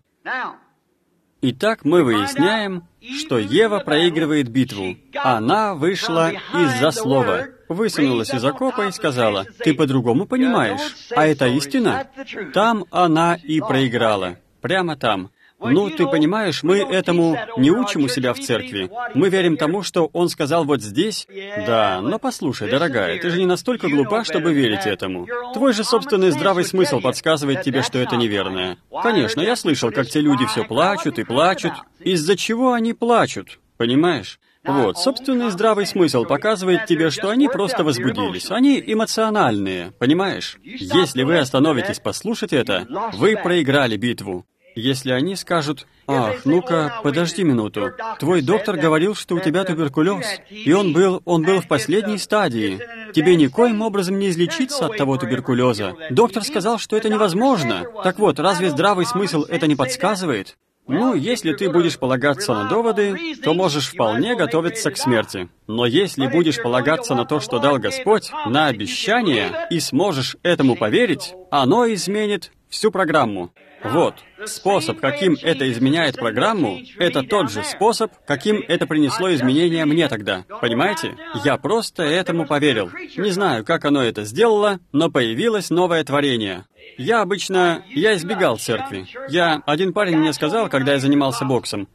Итак, мы выясняем, что Ева проигрывает битву. Она вышла из-за слова, высунулась из окопа и сказала, «Ты по-другому понимаешь, а это истина?» Там она и проиграла. Прямо там. Ты понимаешь, мы этому не учим у себя в церкви. Мы верим тому, что он сказал вот здесь. Да, но послушай, дорогая, ты же не настолько глупа, чтобы верить этому. Твой же собственный здравый смысл подсказывает тебе, что это неверное. Конечно, я слышал, как те люди все плачут и плачут. Из-за чего они плачут? Понимаешь? Вот, собственный здравый смысл показывает тебе, что они просто возбудились. Они эмоциональные, понимаешь? Если вы остановитесь послушать это, вы проиграли битву. Если они скажут, «Ах, ну-ка, подожди минуту, твой доктор говорил, что у тебя туберкулез, и он был в последней стадии. Тебе никоим образом не излечиться от того туберкулеза. Доктор сказал, что это невозможно. Так вот, разве здравый смысл это не подсказывает?» Если ты будешь полагаться на доводы, то можешь вполне готовиться к смерти. Но если будешь полагаться на то, что дал Господь, на обещание, и сможешь этому поверить, оно изменит всю программу. Вот, способ, каким это изменяет программу, это тот же способ, каким это принесло изменения мне тогда. Понимаете? Я просто этому поверил. Не знаю, как оно это сделало, но появилось новое творение. Я избегал церкви. Один парень мне сказал, когда я занимался боксом,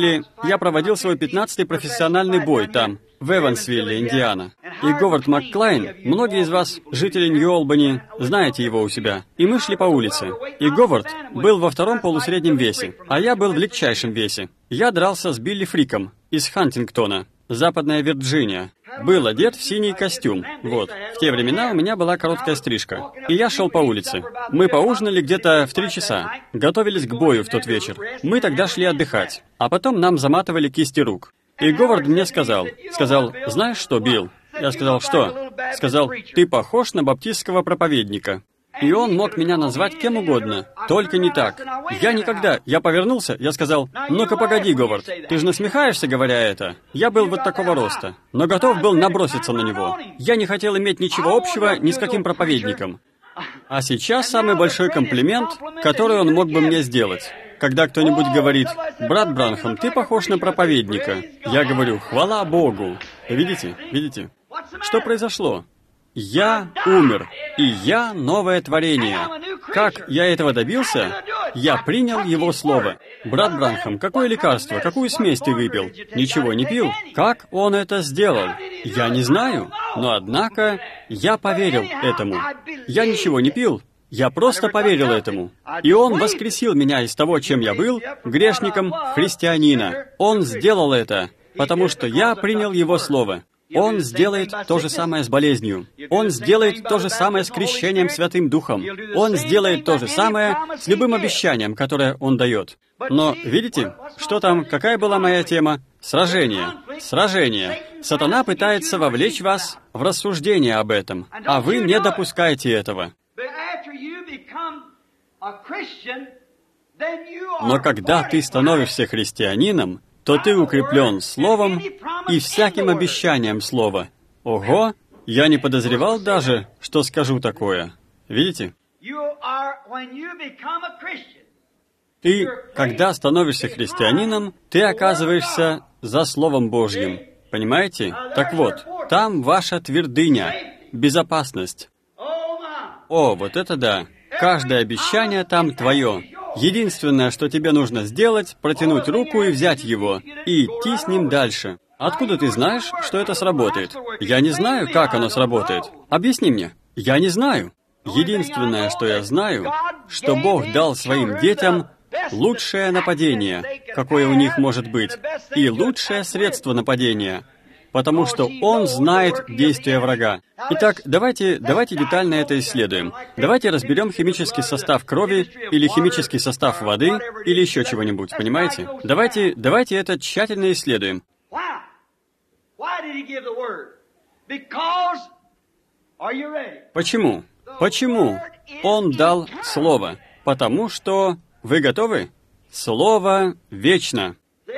я проводил свой 15-й профессиональный бой там, в Эвансвилле, Индиана. И Говард Макклайн, многие из вас, жители Нью-Олбани, знаете его у себя. И мы шли по улице. И Говард был во втором полусреднем весе, а я был в легчайшем весе. Я дрался с Билли Фриком из Хантингтона, Западная Вирджиния. Был одет в синий костюм. Вот. В те времена у меня была короткая стрижка. И я шел по улице. Мы поужинали где-то в 3 часа. Готовились к бою в тот вечер. Мы тогда шли отдыхать. А потом нам заматывали кисти рук. И Говард мне сказал, «Знаешь что, Билл?» Я сказал, «Что?» Сказал, «Ты похож на баптистского проповедника». И он мог меня назвать кем угодно, только не так. Я повернулся, я сказал: «Ну-ка погоди, Говард, ты же насмехаешься, говоря это?» Я был вот такого роста, но готов был наброситься на него. Я не хотел иметь ничего общего ни с каким проповедником. А сейчас самый большой комплимент, который он мог бы мне сделать. Когда кто-нибудь говорит: «Брат Бранхам, ты похож на проповедника», я говорю: «Хвала Богу». Видите? Видите? Что произошло? Я умер, и я новое творение. Как я этого добился? Я принял его слово. Брат Бранхам, какое лекарство, какую смесь ты выпил? Ничего не пил. Как он это сделал? Я не знаю, но однако я поверил этому. Я ничего не пил. Я просто поверил этому. И Он воскресил меня из того, чем я был, грешником, в христианина. Он сделал это, потому что я принял Его Слово. Он сделает то же самое с болезнью. Он сделает то же самое с крещением Святым Духом. Он сделает то же самое с любым обещанием, которое Он дает. Но, видите, что там, какая была моя тема? Сражение. Сражение. Сатана пытается вовлечь вас в рассуждение об этом, а вы не допускаете этого. Но когда ты становишься христианином, то ты укреплен Словом и всяким обещанием Слова. Ого! Я не подозревал даже, что скажу такое. Видите? Ты, когда становишься христианином, ты оказываешься за Словом Божьим. Понимаете? Так вот, там ваша твердыня, безопасность. О, вот это да! Каждое обещание там твое. Единственное, что тебе нужно сделать, протянуть руку и взять его, и идти с ним дальше. Откуда ты знаешь, что это сработает? Я не знаю, как оно сработает. Объясни мне. Я не знаю. Единственное, что я знаю, что Бог дал своим детям лучшее нападение, какое у них может быть, и лучшее средство нападения, потому что Он знает действия врага. Итак, давайте детально это исследуем. Давайте разберем химический состав крови, или химический состав воды, или еще чего-нибудь, понимаете? Давайте это тщательно исследуем. Почему? Почему Он дал Слово? Потому что... Вы готовы? Слово вечно.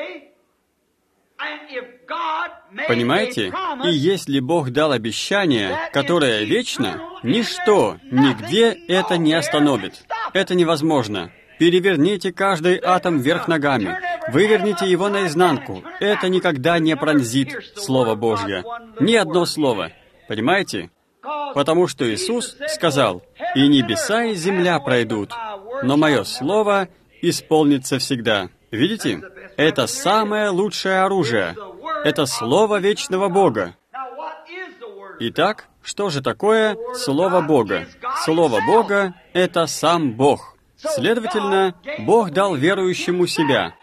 Понимаете? И если Бог дал обещание, которое вечно, ничто, нигде это не остановит. Это невозможно. Переверните каждый атом вверх ногами. Выверните его наизнанку. Это никогда не пронзит Слово Божье. Ни одно слово. Понимаете? Потому что Иисус сказал: «И небеса, и земля пройдут, но Мое Слово исполнится всегда». Видите? Это самое лучшее оружие. Это Слово вечного Бога. Итак, что же такое Слово Бога? Слово Бога — это сам Бог. Следовательно, Бог дал верующему себя.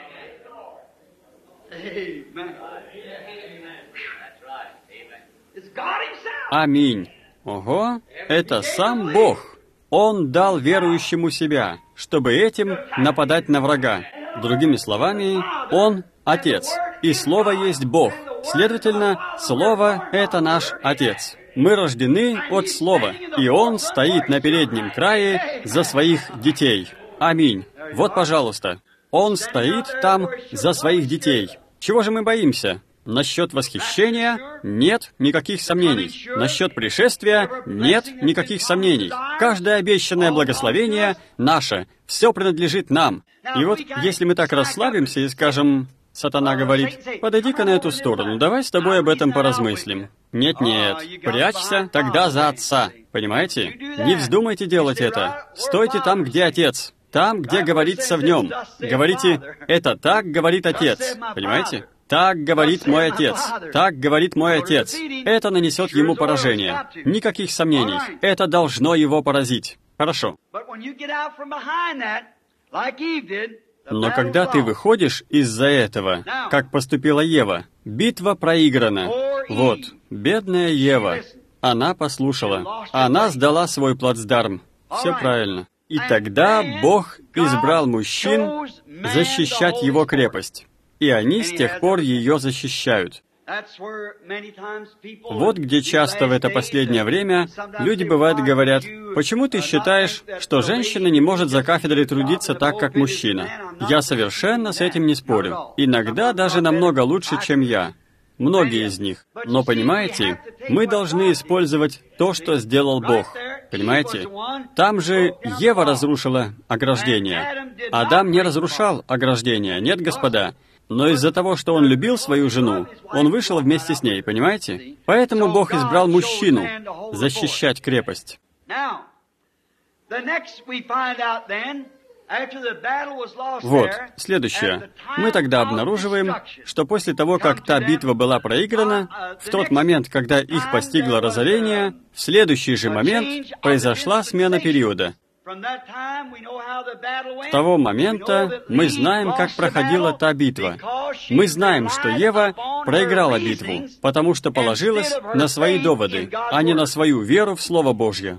Аминь. Ого, это сам Бог. Он дал верующему себя, чтобы этим нападать на врага. Другими словами, Он — Отец, и Слово есть Бог. Следовательно, Слово — это наш Отец. Мы рождены от Слова, и Он стоит на переднем крае за своих детей. Аминь. Вот, пожалуйста. Он стоит там за своих детей. Чего же мы боимся? Насчет восхищения нет никаких сомнений. Насчет пришествия нет никаких сомнений. Каждое обещанное благословение наше. Все принадлежит нам. И вот, если мы так расслабимся и скажем... Сатана говорит: «Подойди-ка на эту сторону, давай с тобой об этом поразмыслим». Нет-нет, прячься тогда за Отца. Понимаете? Не вздумайте делать это. Стойте там, где Отец. Там, где говорится в Нем. Говорите: «Это так говорит Отец». Понимаете? «Так говорит мой Отец». «Так говорит мой Отец». Это нанесет ему поражение. Никаких сомнений. Это должно его поразить. Хорошо. Но когда ты выходишь из-за этого, как поступила Ева, битва проиграна. Вот, бедная Ева. Она послушала. Она сдала свой плацдарм. Все правильно. И тогда Бог избрал мужчин защищать его крепость. И они с тех пор ее защищают. Вот где часто в это последнее время люди, бывает, говорят: почему ты считаешь, что женщина не может за кафедрой трудиться так, как мужчина? Я совершенно с этим не спорю. Иногда даже намного лучше, чем я. Многие из них. Но понимаете, мы должны использовать то, что сделал Бог. Понимаете? Там же Ева разрушила ограждение. Адам не разрушал ограждение, нет, господа. Но из-за того, что он любил свою жену, он вышел вместе с ней, понимаете? Поэтому Бог избрал мужчину защищать крепость. Вот, следующее. Мы тогда обнаруживаем, что после того, как та битва была проиграна, в тот момент, когда их постигло разорение, в следующий же момент произошла смена периода. С того момента мы знаем, как проходила та битва. Мы знаем, что Ева проиграла битву, потому что положилась на свои доводы, а не на свою веру в Слово Божье.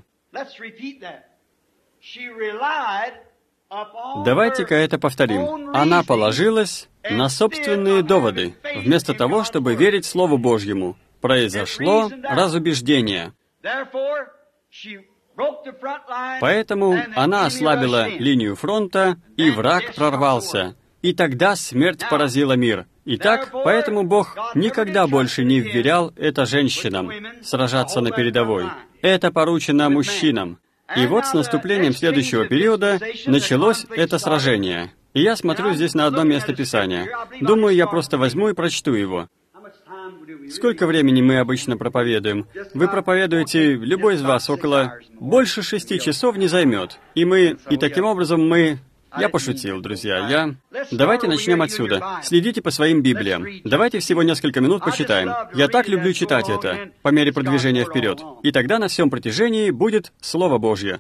Давайте-ка это повторим. Она положилась на собственные доводы, вместо того, чтобы верить Слову Божьему. Произошло разубеждение. Поэтому она ослабила линию фронта, и враг прорвался. И тогда смерть поразила мир. Итак, поэтому Бог никогда больше не вверял это женщинам, сражаться на передовой. Это поручено мужчинам. И вот с наступлением следующего периода началось это сражение. И я смотрю здесь на одно место Писания. Думаю, я просто возьму и прочту его. Сколько времени мы обычно проповедуем? Вы проповедуете, любой из вас, около больше 6 часов не займет. И таким образом мы... Я пошутил, друзья, Давайте начнем отсюда. Следите по своим Библиям. Давайте всего несколько минут почитаем. Я так люблю читать это, по мере продвижения вперед. И тогда на всем протяжении будет Слово Божье.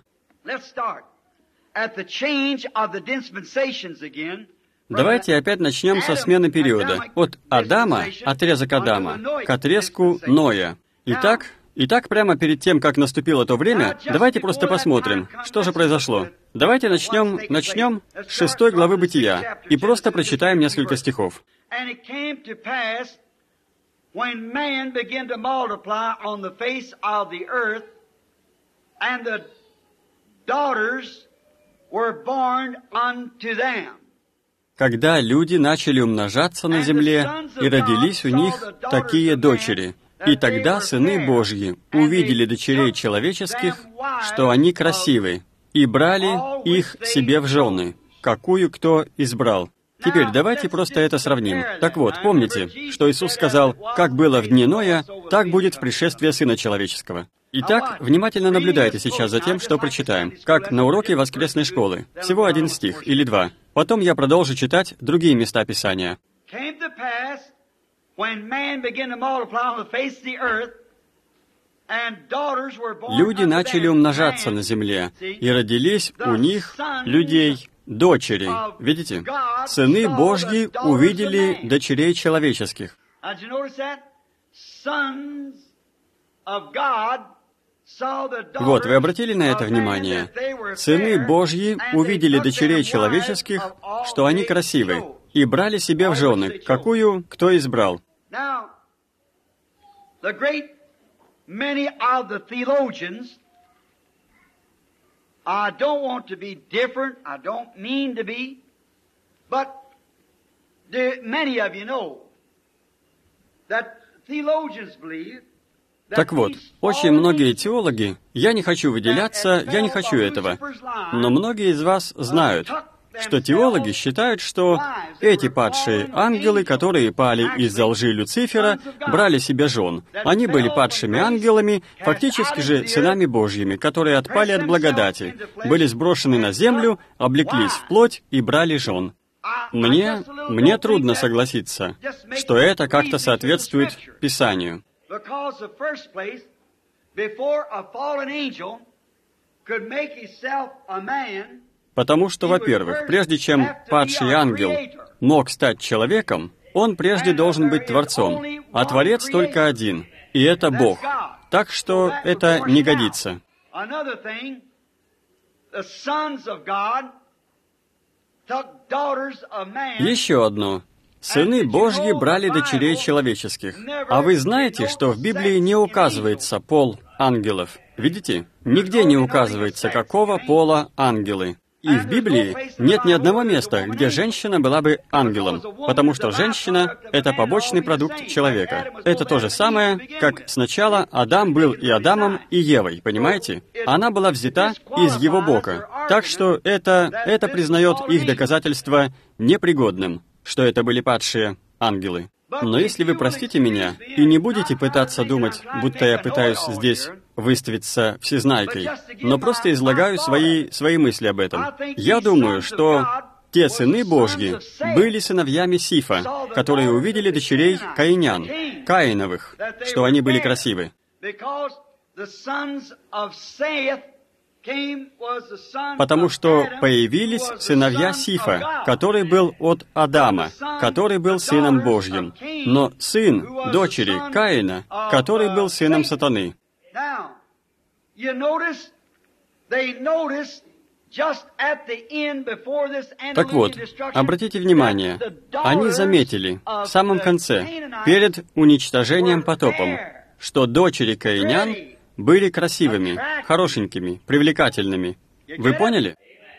Давайте опять начнем со смены периода. От Адама, отрезок Адама, к отрезку Ноя. Итак, прямо перед тем, как наступило то время, давайте просто посмотрим, что же произошло. Давайте начнем с 6 главы Бытия и просто прочитаем несколько стихов. Когда люди начали умножаться на земле, и родились у них такие дочери, и тогда сыны Божьи увидели дочерей человеческих, что они красивы, и брали их себе в жены, какую кто избрал. Теперь давайте просто это сравним. Так вот, помните, что Иисус сказал, как было в дни Ноя, так будет в пришествии Сына Человеческого. Итак, внимательно наблюдайте сейчас за тем, что прочитаем, как на уроке воскресной школы. Всего 1 стих или 2. Потом я продолжу читать другие места Писания. Люди начали умножаться на земле, и родились у них людей дочери. Видите? Сыны Божьи увидели дочерей человеческих. Вот, вы обратили на это внимание? Сыны Божьи увидели дочерей человеческих, что они красивы, и брали себе в жены, какую кто избрал. Так вот, очень многие теологи, я не хочу выделяться, я не хочу этого, но многие из вас знают, что теологи считают, что эти падшие ангелы, которые пали из-за лжи Люцифера, брали себе жен. Они были падшими ангелами, фактически же сынами Божьими, которые отпали от благодати, были сброшены на землю, облеклись в плоть и брали жен. Мне трудно согласиться, что это как-то соответствует Писанию. Потому что, во-первых, прежде чем падший ангел мог стать человеком, он прежде должен быть Творцом, а Творец только один, и это Бог. Так что это не годится. Еще одно. Сыны Божьи брали дочерей человеческих. А вы знаете, что в Библии не указывается пол ангелов. Видите? Нигде не указывается, какого пола ангелы. И в Библии нет ни одного места, где женщина была бы ангелом, потому что женщина — это побочный продукт человека. Это то же самое, как сначала Адам был и Адамом, и Евой, понимаете? Она была взята из его бока. Так что это признает их доказательство непригодным, что это были падшие ангелы. Но если вы простите меня и не будете пытаться думать, будто я пытаюсь здесь выставиться всезнайкой, но просто излагаю свои мысли об этом, я думаю, что те сыны Божьи были сыновьями Сифа, которые увидели дочерей Каинян, Каиновых, что они были красивы. Потому что появились сыновья Сифа, который был от Адама, который был сыном Божьим, но сын дочери Каина, который был сыном сатаны. Так вот, обратите внимание, они заметили в самом конце, перед уничтожением потопом, что дочери Каинян были красивыми, хорошенькими, привлекательными. Вы поняли?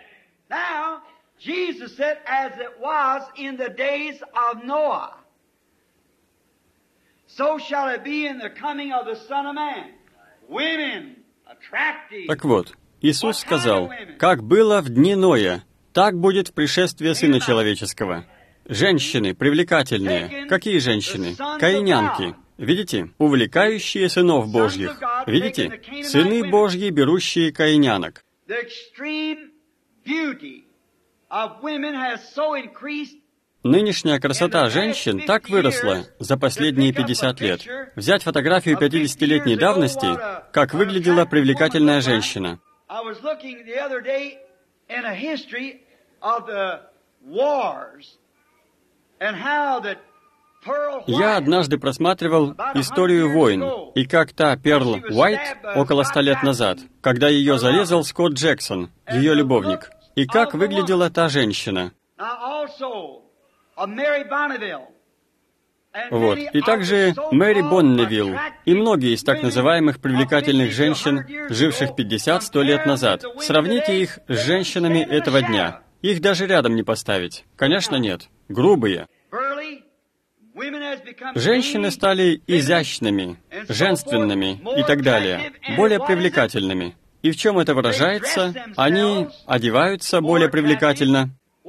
Так вот, Иисус сказал, как было в дни Ноя, так будет в пришествии Сына Человеческого. Женщины привлекательные. Какие женщины? Каинянки. Видите? Увлекающие сынов Божьих. Видите? Сыны Божьи, берущие каинянок. Нынешняя красота женщин так выросла за последние 50 лет. Взять фотографию 50-летней давности, как выглядела привлекательная женщина. Я однажды просматривал историю войн, и как та Перл Уайт около 100 лет назад, когда ее зарезал Скотт Джексон, ее любовник. И как выглядела та женщина. Вот. И также Мэри Бонневилл и многие из так называемых привлекательных женщин, живших 50-100 лет назад. Сравните их с женщинами этого дня. Их даже рядом не поставить. Конечно, нет. Грубые. Женщины стали изящными, женственными и так далее, более привлекательными. И в чем это выражается? Они одеваются более привлекательно.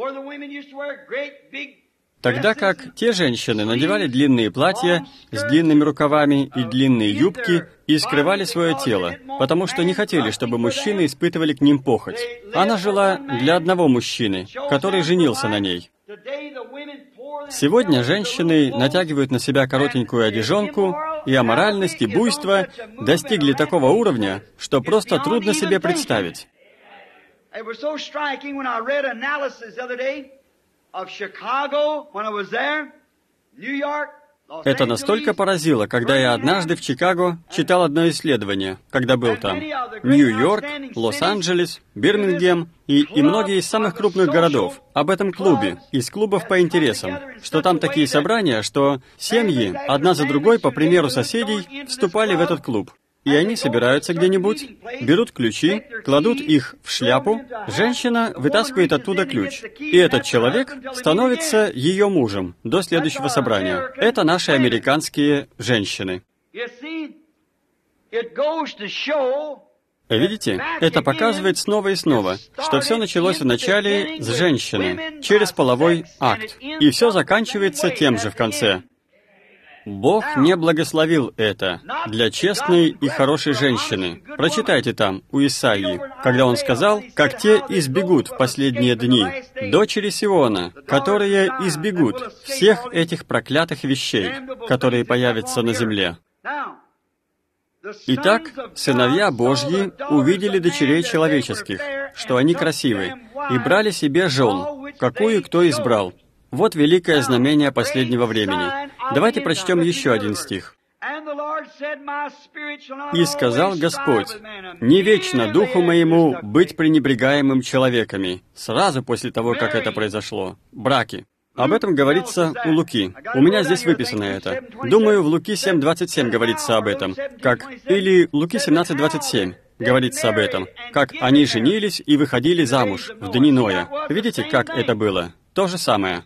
Тогда как те женщины надевали длинные платья с длинными рукавами и длинные юбки и скрывали свое тело, потому что не хотели, чтобы мужчины испытывали к ним похоть. Она жила для одного мужчины, который женился на ней. Сегодня женщины натягивают на себя коротенькую одежонку, и аморальность и буйство достигли такого уровня, что просто трудно себе представить. Это настолько поразило, когда я однажды в Чикаго читал одно исследование, когда был там. Нью-Йорк, Лос-Анджелес, Бирмингем и многие из самых крупных городов. Об этом клубе, из клубов по интересам, что там такие собрания, что семьи, одна за другой, по примеру соседей, вступали в этот клуб. И они собираются где-нибудь, берут ключи, кладут их в шляпу, женщина вытаскивает оттуда ключ, и этот человек становится ее мужем до следующего собрания. Это наши американские женщины. Видите, это показывает снова и снова, что все началось вначале с женщины, через половой акт, и все заканчивается тем же в конце. Бог не благословил это для честной и хорошей женщины. Прочитайте там, у Исаии, когда он сказал, как те избегут в последние дни, дочери Сиона, которые избегут всех этих проклятых вещей, которые появятся на земле. Итак, сыновья Божьи увидели дочерей человеческих, что они красивы, и брали себе жен, какую кто избрал. Вот великое знамение последнего времени. Давайте прочтем еще один стих. «И сказал Господь, не вечно духу моему быть пренебрегаемым человеками». Сразу после того, как это произошло. Браки. Об этом говорится у Луки. У меня здесь выписано это. Думаю, в Луки 7:27 говорится об этом. Или Луки 17:27 говорится об этом. Как они женились и выходили замуж в дни Ноя. Видите, как это было? То же самое.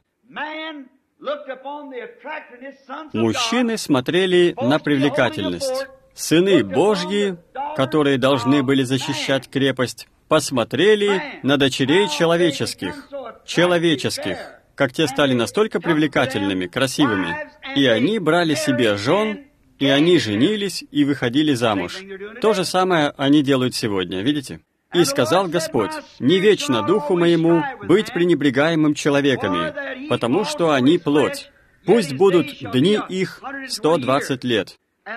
Мужчины смотрели на привлекательность. Сыны Божьи, которые должны были защищать крепость, посмотрели на дочерей человеческих, как те стали настолько привлекательными, красивыми, и они брали себе жен, и они женились и выходили замуж. То же самое они делают сегодня, видите? «И сказал Господь, не вечно духу моему быть пренебрегаемым человеками, потому что они плоть. Пусть будут дни их 120 лет».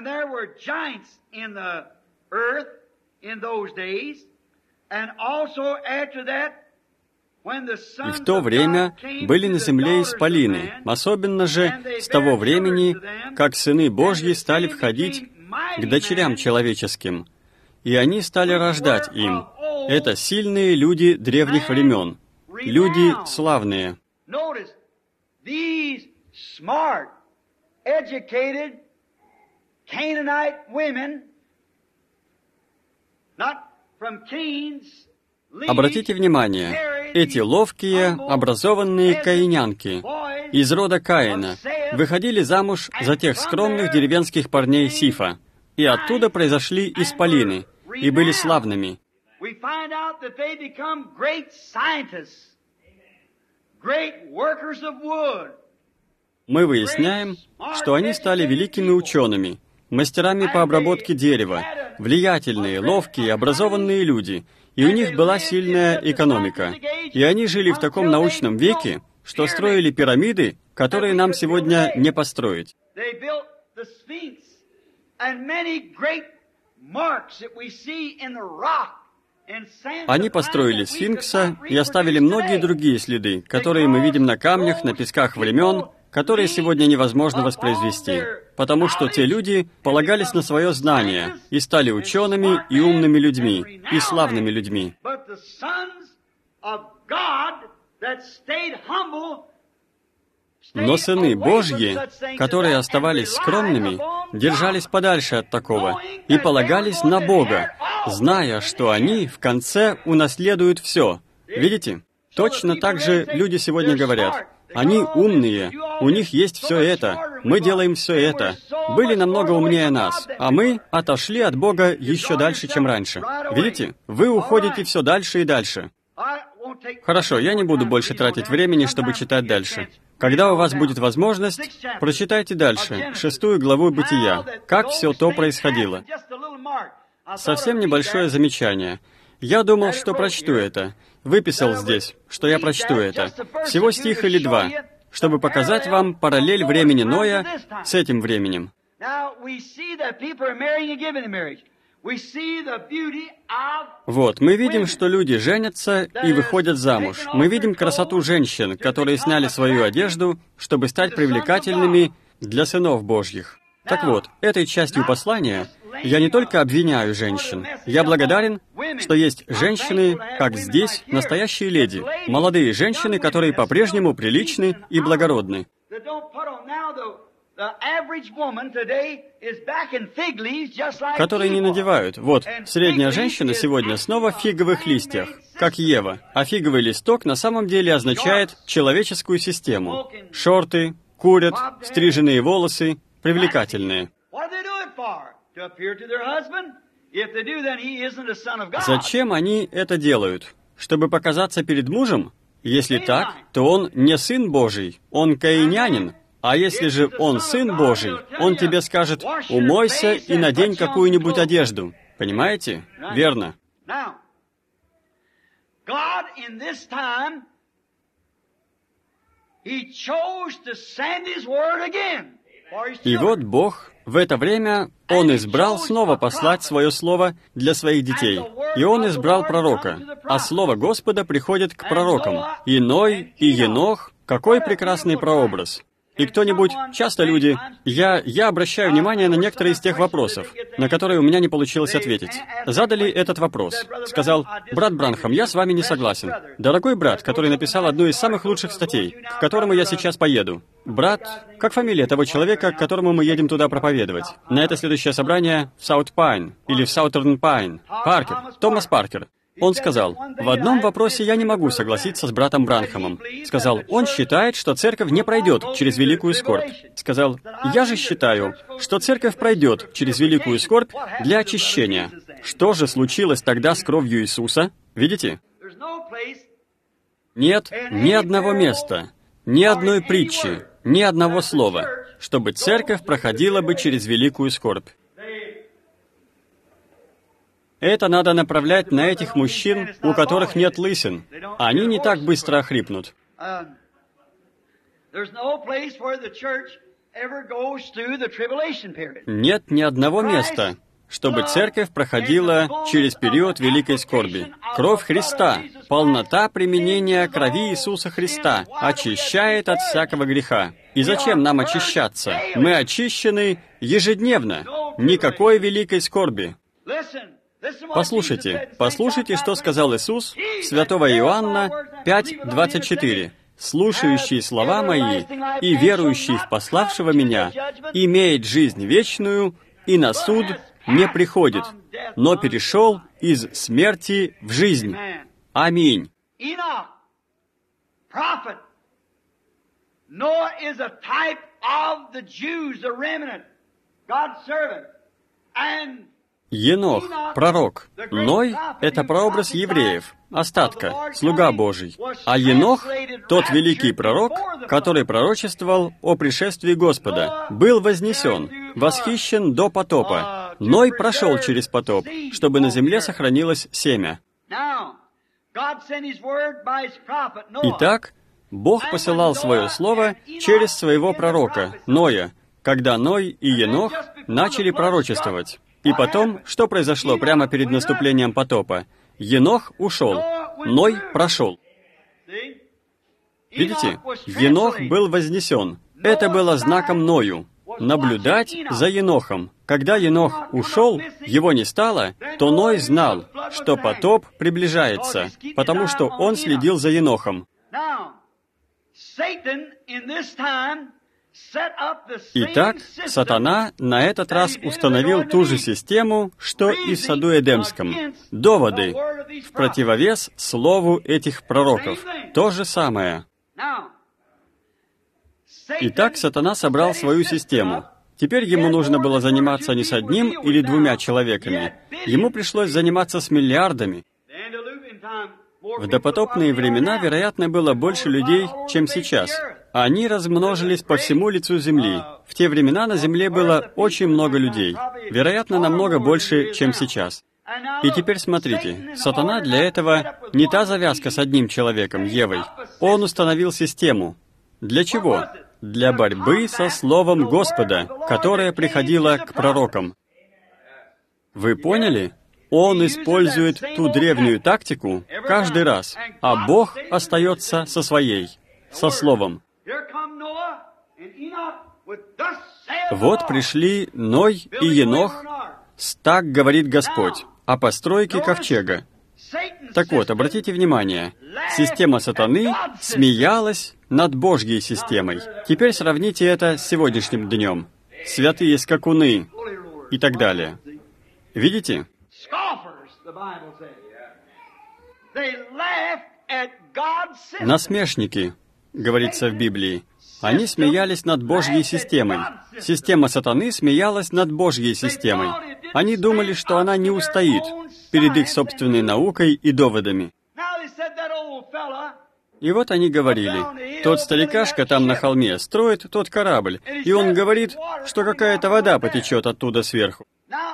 И в то время были на земле исполины, особенно же с того времени, как сыны Божьи стали входить к дочерям человеческим, и они стали рождать им. Это сильные люди древних времен, люди славные. Обратите внимание, эти ловкие, образованные каинянки из рода Каина выходили замуж за тех скромных деревенских парней Сифа, и оттуда произошли исполины, и были славными. Мы выясняем, что они стали великими учеными, мастерами по обработке дерева, влиятельные, ловкие, образованные люди, и у них была сильная экономика. И они жили в таком научном веке, что строили пирамиды, которые нам сегодня не построить. Они построили сфинкса и оставили многие другие следы, которые мы видим на камнях, на песках времен, которые сегодня невозможно воспроизвести, потому что те люди полагались на свое знание и стали учеными и умными людьми, и славными людьми. Но сыны Божьи, которые оставались скромными, держались подальше от такого и полагались на Бога, зная, что они в конце унаследуют все. Видите? Точно так же люди сегодня говорят. Они умные, у них есть все это, мы делаем все это, были намного умнее нас, а мы отошли от Бога еще дальше, чем раньше. Видите? Вы уходите все дальше и дальше. Хорошо, я не буду больше тратить времени, чтобы читать дальше. Когда у вас будет возможность, прочитайте дальше, 6 главу Бытия, как все то происходило. Совсем небольшое замечание. Я думал, что прочту это. Выписал здесь, что я прочту это. Всего стих или два, чтобы показать вам параллель времени Ноя с этим временем. Вот, мы видим, что люди женятся и выходят замуж. Мы видим красоту женщин, которые сняли свою одежду, чтобы стать привлекательными для сынов Божьих. Так вот, этой частью послания я не только обвиняю женщин. Я благодарен, что есть женщины, как здесь, настоящие леди, молодые женщины, которые по-прежнему приличны и благородны. Которые не надевают. Вот, средняя женщина сегодня снова в фиговых листьях, как Ева. А фиговый листок на самом деле означает человеческую систему. Шорты, курят, стриженные волосы, привлекательные. Зачем они это делают? Чтобы показаться перед мужем? Если так, то он не сын Божий, он каинянин. А если же он сын Божий, он тебе скажет: умойся и надень какую-нибудь одежду. Понимаете? Верно. И вот Бог в это время, Он избрал снова послать Свое Слово для Своих детей. И Он избрал пророка. А Слово Господа приходит к пророкам. И Ной, и Енох. Какой прекрасный прообраз. И кто-нибудь, часто люди, я обращаю внимание на некоторые из тех вопросов, на которые у меня не получилось ответить. Задали этот вопрос. Сказал: «Брат Бранхам, я с вами не согласен. Дорогой брат, который написал одну из самых лучших статей, к которому я сейчас поеду. Брат, как фамилия того человека, к которому мы едем туда проповедовать? На это следующее собрание в Саут Пайн или в Саутерн Пайн. Паркер, Томас Паркер». Он сказал: «В одном вопросе я не могу согласиться с братом Бранхамом». Сказал: «Он считает, что церковь не пройдет через великую скорбь». Сказал: «Я же считаю, что церковь пройдет через великую скорбь для очищения». Что же случилось тогда с кровью Иисуса? Видите? Нет ни одного места, ни одной притчи, ни одного слова, чтобы церковь проходила бы через великую скорбь. Это надо направлять на этих мужчин, у которых нет лысин. Они не так быстро охрипнут. Нет ни одного места, чтобы церковь проходила через период великой скорби. Кровь Христа, полнота применения крови Иисуса Христа очищает от всякого греха. И зачем нам очищаться? Мы очищены ежедневно. Никакой великой скорби. Послушайте, что сказал Иисус, святого Иоанна 5:24. «Слушающий слова мои и верующий в пославшего меня имеет жизнь вечную и на суд не приходит, но перешел из смерти в жизнь». Аминь. Енох, пророк. Ной — это прообраз евреев, остатка, слуга Божий. А Енох, тот великий пророк, который пророчествовал о пришествии Господа, был вознесен, восхищен до потопа. Ной прошел через потоп, чтобы на земле сохранилось семя. Итак, Бог посылал свое слово через своего пророка, Ноя, когда Ной и Енох начали пророчествовать. И потом, что произошло прямо перед наступлением потопа? Енох ушел, Ной прошел. Видите? Енох был вознесен. Это было знаком Ною. Наблюдать за Енохом. Когда Енох ушел, его не стало, то Ной знал, что потоп приближается, потому что он следил за Енохом. Итак, сатана на этот раз установил ту же систему, что и в саду Эдемском. Доводы в противовес слову этих пророков. То же самое. Итак, сатана собрал свою систему. Теперь ему нужно было заниматься не с одним или двумя человеками. Ему пришлось заниматься с миллиардами. В допотопные времена, вероятно, было больше людей, чем сейчас. Они размножились по всему лицу земли. В те времена на земле было очень много людей. Вероятно, намного больше, чем сейчас. И теперь смотрите, сатана для этого не та завязка с одним человеком, Евой. Он установил систему. Для чего? Для борьбы со Словом Господа, которое приходило к пророкам. Вы поняли? Он использует ту древнюю тактику каждый раз, а Бог остается со своей, со Словом. Вот пришли Ной и Енох с «Так говорит Господь» о постройке ковчега. Так вот, обратите внимание, система сатаны смеялась над Божьей системой. Теперь сравните это с сегодняшним днем. Святые скакуны и так далее. Видите? Насмешники, говорится в Библии. Они смеялись над Божьей системой. Система сатаны смеялась над Божьей системой. Они думали, что она не устоит перед их собственной наукой и доводами. И вот они говорили, тот старикашка там на холме строит тот корабль, и он говорит, что какая-то вода потечет оттуда сверху.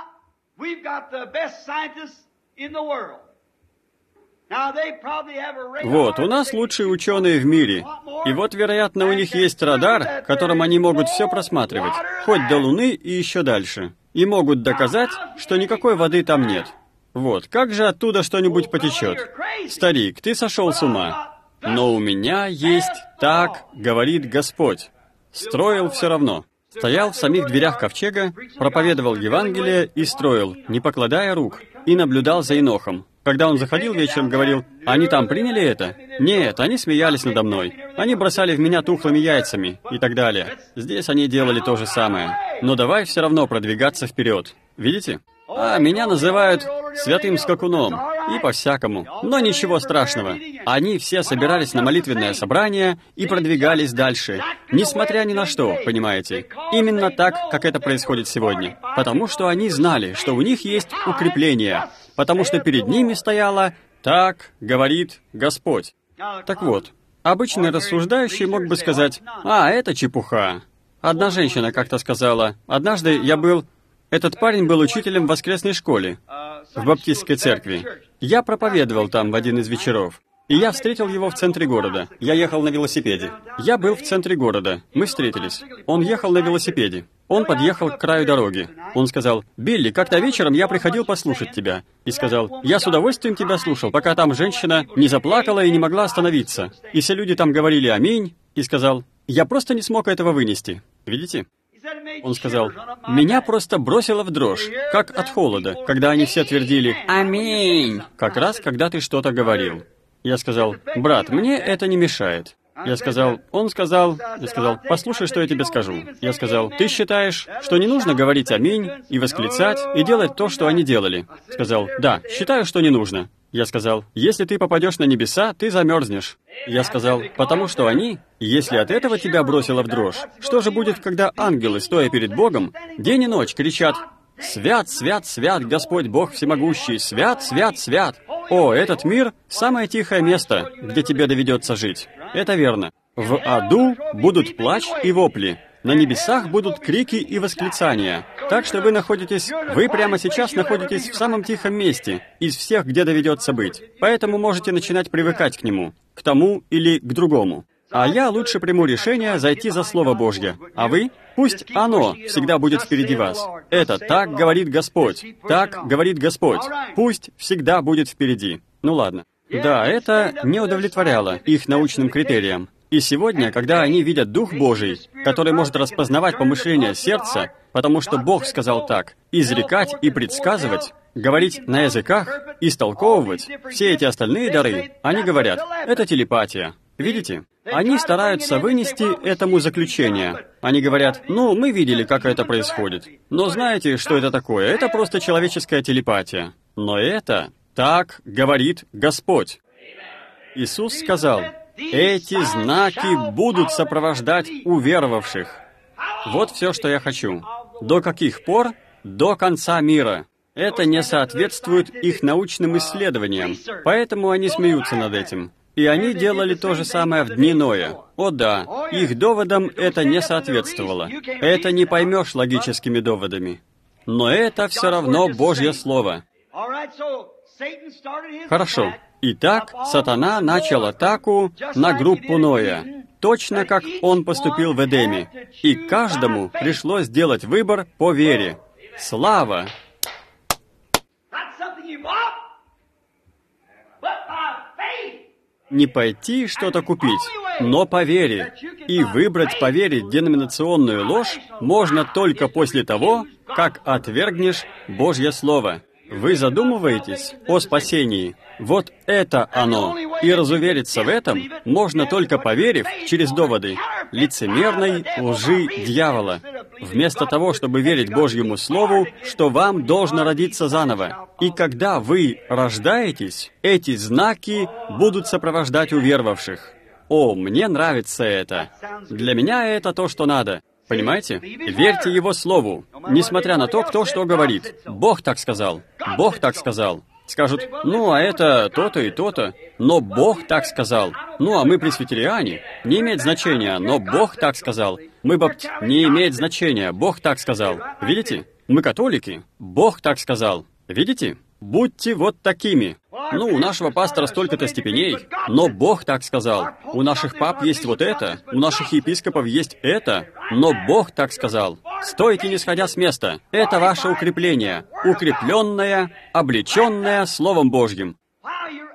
Вот, у нас лучшие ученые в мире. И вот, вероятно, у них есть радар, которым они могут все просматривать, хоть до Луны и еще дальше. И могут доказать, что никакой воды там нет. Вот, как же оттуда что-нибудь потечет? Старик, ты сошел с ума. Но у меня есть «Так говорит Господь». строил все равно. Стоял в самих дверях ковчега, проповедовал Евангелие и строил, не покладая рук, и наблюдал за Енохом. Когда он заходил вечером, говорил: «Они там приняли это?» «Нет, они смеялись надо мной. Они бросали в меня тухлыми яйцами» и так далее. Здесь они делали то же самое. Но давай все равно продвигаться вперед. Видите? Меня называют святым скакуном. И по-всякому. Но ничего страшного. Они все собирались на молитвенное собрание и продвигались дальше. Несмотря ни на что, понимаете? Именно так, как это происходит сегодня. Потому что они знали, что у них есть укрепление. Потому что перед ними стояло «Так говорит Господь». Так вот, обычный рассуждающий мог бы сказать: это чепуха. Одна женщина как-то сказала: «Однажды этот парень был учителем в воскресной школе, в баптистской церкви. Я проповедовал там в один из вечеров. И я встретил его в центре города. Я ехал на велосипеде. Я был в центре города. Мы встретились. Он ехал на велосипеде. Он подъехал к краю дороги. Он сказал: «Билли, как-то вечером я приходил послушать тебя». И сказал: «Я с удовольствием тебя слушал, пока там женщина не заплакала и не могла остановиться. И все люди там говорили «Аминь». И сказал: «Я просто не смог этого вынести». Видите? Он сказал: «Меня просто бросило в дрожь, как от холода, когда они все твердили «Аминь», как раз когда ты что-то говорил». Я сказал: «Брат, мне это не мешает». Я сказал: «Послушай, что я тебе скажу». Я сказал: «Ты считаешь, что не нужно говорить «Аминь» и восклицать, и делать то, что они делали?» Сказал: «Да, считаю, что не нужно». Я сказал: «Если ты попадешь на небеса, ты замерзнешь». Я сказал: «Потому что они, если от этого тебя бросило в дрожь, что же будет, когда ангелы, стоя перед Богом, день и ночь кричат: «Свят, свят, свят, Господь Бог Всемогущий! Свят, свят, свят!» О, этот мир — самое тихое место, где тебе доведется жить. Это верно. В аду будут плач и вопли. На небесах будут крики и восклицания. Так что вы прямо сейчас находитесь в самом тихом месте из всех, где доведется быть. Поэтому можете начинать привыкать к нему, к тому или к другому. А я лучше приму решение зайти за Слово Божье. А вы? Пусть оно всегда будет впереди вас. Это «Так говорит Господь». «Так говорит Господь». Пусть всегда будет впереди. Ну ладно. Да, это не удовлетворяло их научным критериям. И сегодня, когда они видят Дух Божий, который может распознавать помышления сердца, потому что Бог сказал так, изрекать и предсказывать, говорить на языках, истолковывать, все эти остальные дары, они говорят: это телепатия. Видите? Они стараются вынести этому заключение. Они говорят: мы видели, как это происходит. Но знаете, что это такое? Это просто человеческая телепатия. Но это «Так говорит Господь». Иисус сказал: «Эти знаки будут сопровождать уверовавших». Вот все, что я хочу. До каких пор? До конца мира. Это не соответствует их научным исследованиям, поэтому они смеются над этим. И они делали то же самое в дни Ноя. О да, их доводам это не соответствовало. Это не поймешь логическими доводами. Но это все равно Божье Слово. Хорошо. Итак, сатана начал атаку на группу Ноя, точно как он поступил в Эдеме. И каждому пришлось сделать выбор по вере. Слава! Не пойти что-то купить, но по вере. И выбрать по вере деноминационную ложь можно только после того, как отвергнешь Божье Слово. Вы задумываетесь о спасении? Вот это оно. И разувериться в этом можно только поверив через доводы лицемерной лжи дьявола, вместо того, чтобы верить Божьему Слову, что вам должно родиться заново. И когда вы рождаетесь, эти знаки будут сопровождать уверовавших. О, мне нравится это. Для меня это то, что надо. Понимаете? Верьте Его Слову, несмотря на то, кто что говорит. Бог так сказал. Бог так сказал. Скажут: а это то-то и то-то. Но Бог так сказал. А мы пресвитериане. Не имеет значения, но Бог так сказал. Мы не имеет значения, Бог так сказал. Видите? Мы католики. Бог так сказал. Видите? Будьте вот такими. У нашего пастора столько-то степеней, но Бог так сказал. У наших пап есть вот это, у наших епископов есть это, но Бог так сказал. Стойте, не сходя с места. Это ваше укрепление, укрепленное, облеченное Словом Божьим.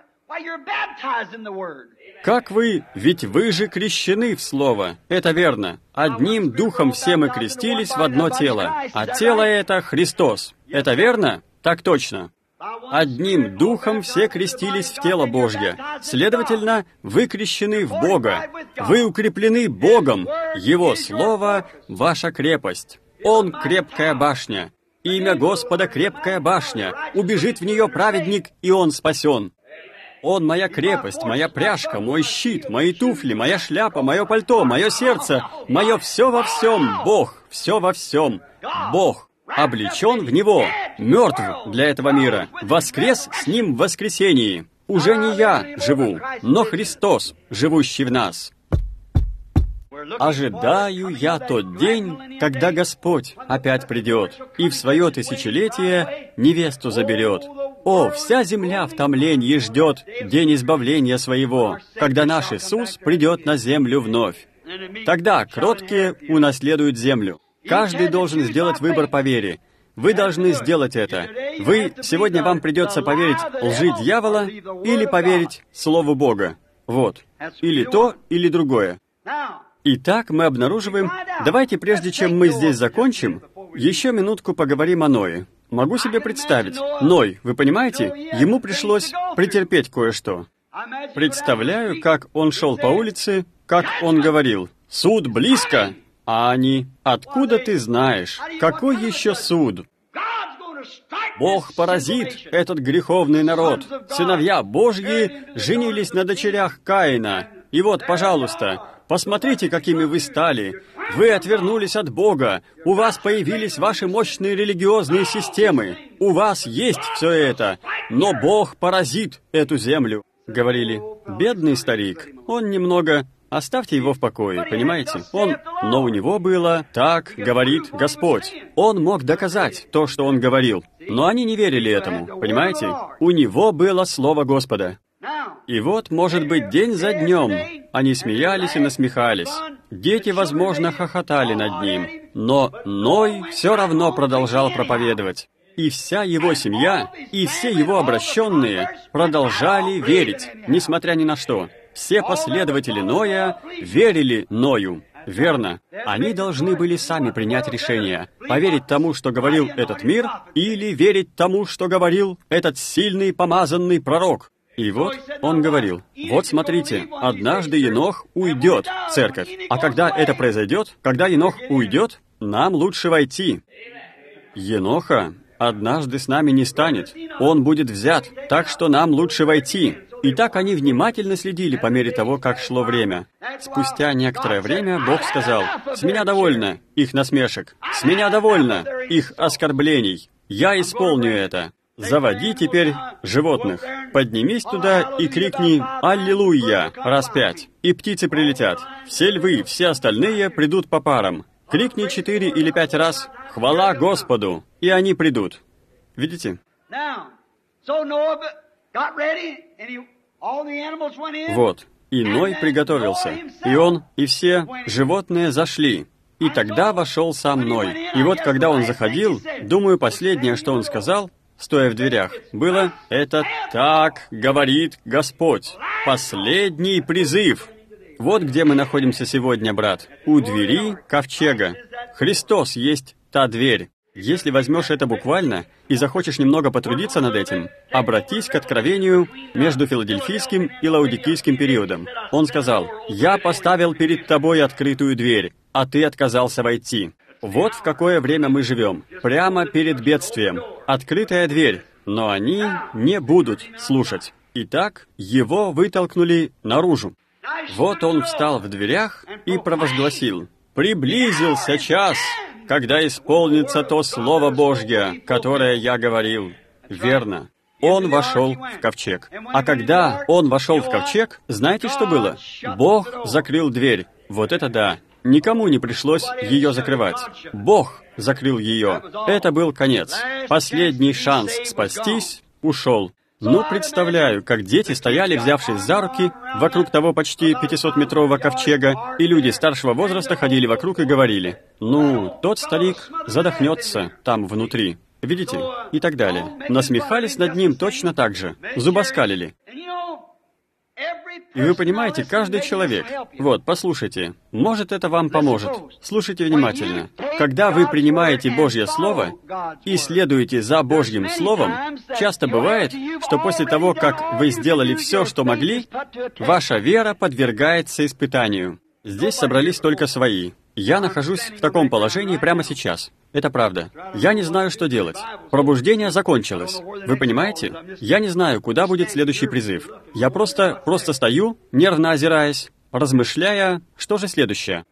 Как вы? Ведь вы же крещены в Слово. Это верно. Одним духом все мы крестились в одно тело. А тело это Христос. Это верно? Так точно. Одним духом все крестились в тело Божье. Следовательно, вы крещены в Бога. Вы укреплены Богом. Его Слово — ваша крепость. Он — крепкая башня. Имя Господа — крепкая башня. Убежит в нее праведник, и он спасен. Он — моя крепость, моя пряжка, мой щит, мои туфли, моя шляпа, мое пальто, мое сердце, мое все во всем. Бог, все во всем. Бог облечен в Него, мертв для этого мира, воскрес с Ним в воскресении. Уже не я живу, но Христос, живущий в нас. Ожидаю я тот день, когда Господь опять придет и в свое тысячелетие невесту заберет. О, вся земля в томлении ждет день избавления своего, когда наш Иисус придет на землю вновь. Тогда кроткие унаследуют землю. Каждый должен сделать выбор по вере. Вы должны сделать это. Сегодня вам придется поверить лжи дьявола или поверить Слову Бога. Вот. Или то, или другое. Итак, мы обнаруживаем... Давайте, прежде чем мы здесь закончим, еще минутку поговорим о Ное. Могу себе представить. Ной, вы понимаете, ему пришлось претерпеть кое-что. Представляю, как он шел по улице, как он говорил: «Суд близко!» А они: «Откуда ты знаешь? Какой еще суд?» Бог поразит этот греховный народ. Сыновья Божьи женились на дочерях Каина. И вот, пожалуйста, посмотрите, какими вы стали. Вы отвернулись от Бога. У вас появились ваши мощные религиозные системы. У вас есть все это. Но Бог поразит эту землю. Говорили: «Бедный старик, он немного... Оставьте его в покое, понимаете? Но у него было, так говорит Господь. Он мог доказать то, что он говорил. Но они не верили этому, понимаете? У него было Слово Господа. И вот, может быть, день за днем они смеялись и насмехались. Дети, возможно, хохотали над ним. Но Ной все равно продолжал проповедовать. И вся его семья, и все его обращенные продолжали верить, несмотря ни на что. Все последователи Ноя верили Ною. Верно. Они должны были сами принять решение: поверить тому, что говорил этот мир, или верить тому, что говорил этот сильный помазанный пророк. И вот он говорил: вот смотрите, однажды Енох уйдет, церковь. А когда это произойдет, когда Енох уйдет, нам лучше войти. Еноха однажды с нами не станет. Он будет взят, так что нам лучше войти. И так они внимательно следили по мере того, как шло время. Спустя некоторое время Бог сказал: «С меня довольно их насмешек, с меня довольно их оскорблений. Я исполню это. Заводи теперь животных. Поднимись туда и крикни «Аллилуйя» раз 5, и птицы прилетят. Все львы, все остальные придут по парам. Крикни 4 или 5 раз «Хвала Господу», и они придут». Видите? Вот. И Ной приготовился. И он, и все животные зашли. И тогда вошел сам Ной. И вот когда он заходил, думаю, последнее, что он сказал, стоя в дверях, было: «Это так говорит Господь». Последний призыв. Вот где мы находимся сегодня, брат. У двери ковчега. Христос есть та дверь. Если возьмешь это буквально и захочешь немного потрудиться над этим, обратись к откровению между филадельфийским и лаодикийским периодом. Он сказал: «Я поставил перед тобой открытую дверь, а ты отказался войти». Вот в какое время мы живем. Прямо перед бедствием. Открытая дверь, но они не будут слушать. Итак, его вытолкнули наружу. Вот он встал в дверях и провозгласил: «Приблизился час, когда исполнится то Слово Божье, которое я говорил». Верно. Он вошел в ковчег. А когда он вошел в ковчег, знаете, что было? Бог закрыл дверь. Вот это да. Никому не пришлось ее закрывать. Бог закрыл ее. Это был конец. Последний шанс спастись ушел. Ну, представляю, как дети стояли, взявшись за руки, вокруг того почти 500-метрового ковчега, и люди старшего возраста ходили вокруг и говорили: «Ну, тот старик задохнется там внутри». Видите? И так далее. Насмехались над ним точно так же. Зубоскалили. И вы понимаете, каждый человек... Вот, послушайте, может, это вам поможет. Слушайте внимательно. Когда вы принимаете Божье Слово и следуете за Божьим Словом, часто бывает, что после того, как вы сделали все, что могли, ваша вера подвергается испытанию. Здесь собрались только свои. Я нахожусь в таком положении прямо сейчас. Это правда. Я не знаю, что делать. Пробуждение закончилось. Вы понимаете? Я не знаю, куда будет следующий призыв. Я просто стою, нервно озираясь, размышляя, что же следующее.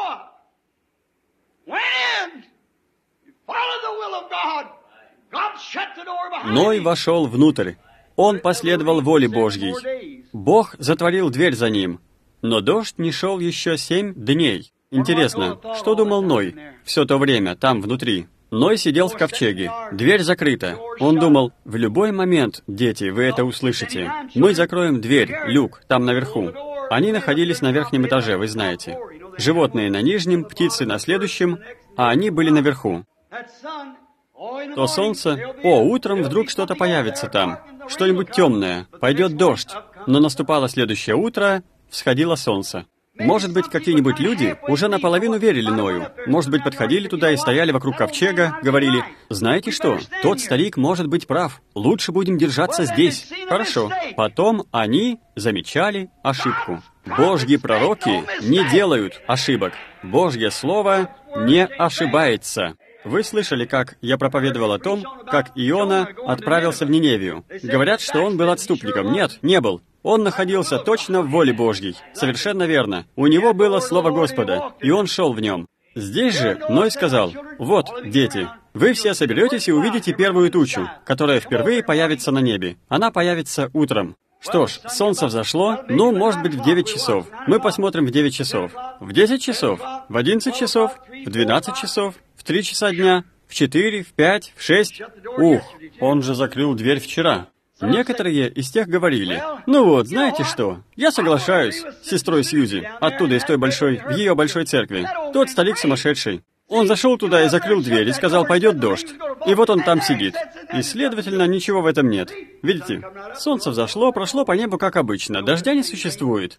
Ной вошел внутрь. Он последовал воле Божьей. Бог затворил дверь за ним. Но дождь не шел еще 7 дней. Интересно, что думал Ной все то время там внутри? Ной сидел в ковчеге, дверь закрыта. Он думал, в любой момент, дети, вы это услышите. Мы закроем дверь, люк, там наверху. Они находились на верхнем этаже, вы знаете. Животные на нижнем, птицы на следующем, а они были наверху. То солнце, утром вдруг что-то появится там, что-нибудь темное, пойдет дождь. Но наступало следующее утро, всходило солнце. Может быть, какие-нибудь люди уже наполовину верили Ною. Может быть, подходили туда и стояли вокруг ковчега, говорили, «Знаете что? Тот старик может быть прав. Лучше будем держаться здесь». Хорошо. Потом они замечали ошибку. Божьи пророки не делают ошибок. Божье Слово не ошибается. Вы слышали, как я проповедовал о том, как Иона отправился в Ниневию. Говорят, что он был отступником. Нет, не был. Он находился точно в воле Божьей. Совершенно верно. У него было Слово Господа, и он шел в нем. Здесь же Ной сказал, «Вот, дети, вы все соберетесь и увидите первую тучу, которая впервые появится на небе. Она появится утром». Что ж, солнце взошло, может быть, в 9 часов. Мы посмотрим в 9 часов. В 10 часов, в 11 часов, в 12 часов, в 3 часа дня, в 4, в 5, в 6. Он же закрыл дверь вчера. Некоторые из тех говорили, знаете что, я соглашаюсь с сестрой Сьюзи, оттуда, в ее большой церкви. Тот старик сумасшедший. Он зашел туда и закрыл дверь, и сказал, пойдет дождь. И вот он там сидит. И, следовательно, ничего в этом нет. Видите, солнце взошло, прошло по небу, как обычно. Дождя не существует.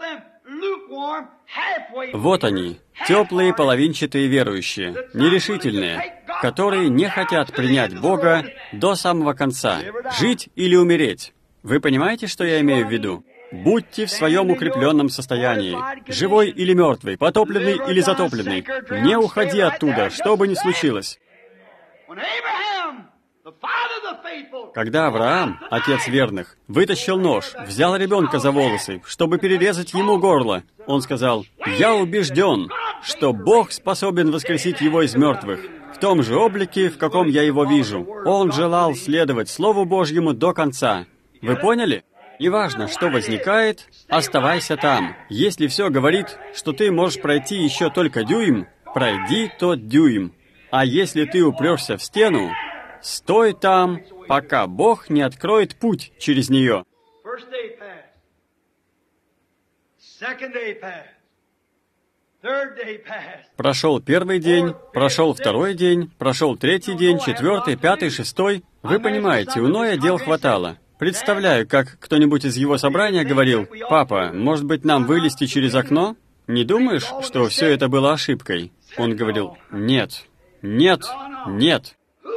Вот они, теплые половинчатые верующие, нерешительные, которые не хотят принять Бога до самого конца, жить или умереть. Вы понимаете, что я имею в виду? Будьте в своем укрепленном состоянии, живой или мертвый, потопленный или затопленный. Не уходи оттуда, что бы ни случилось. Когда Авраам, отец верных, вытащил нож, взял ребенка за волосы, чтобы перерезать ему горло, он сказал, «Я убежден, что Бог способен воскресить его из мертвых, в том же облике, в каком я его вижу». Он желал следовать Слову Божьему до конца. Вы поняли? Неважно, что возникает, оставайся там. Если все говорит, что ты можешь пройти еще только дюйм, пройди тот дюйм. А если ты упрешься в стену, стой там, пока Бог не откроет путь через нее. Прошел первый день, прошел второй день, прошел третий день, 4, 5, 6. Вы понимаете, у Ноя дел хватало. Представляю, как кто-нибудь из его собрания говорил, «Папа, может быть, нам вылезти через окно? Не думаешь, что все это было ошибкой?» Он говорил, «Нет, нет, нет».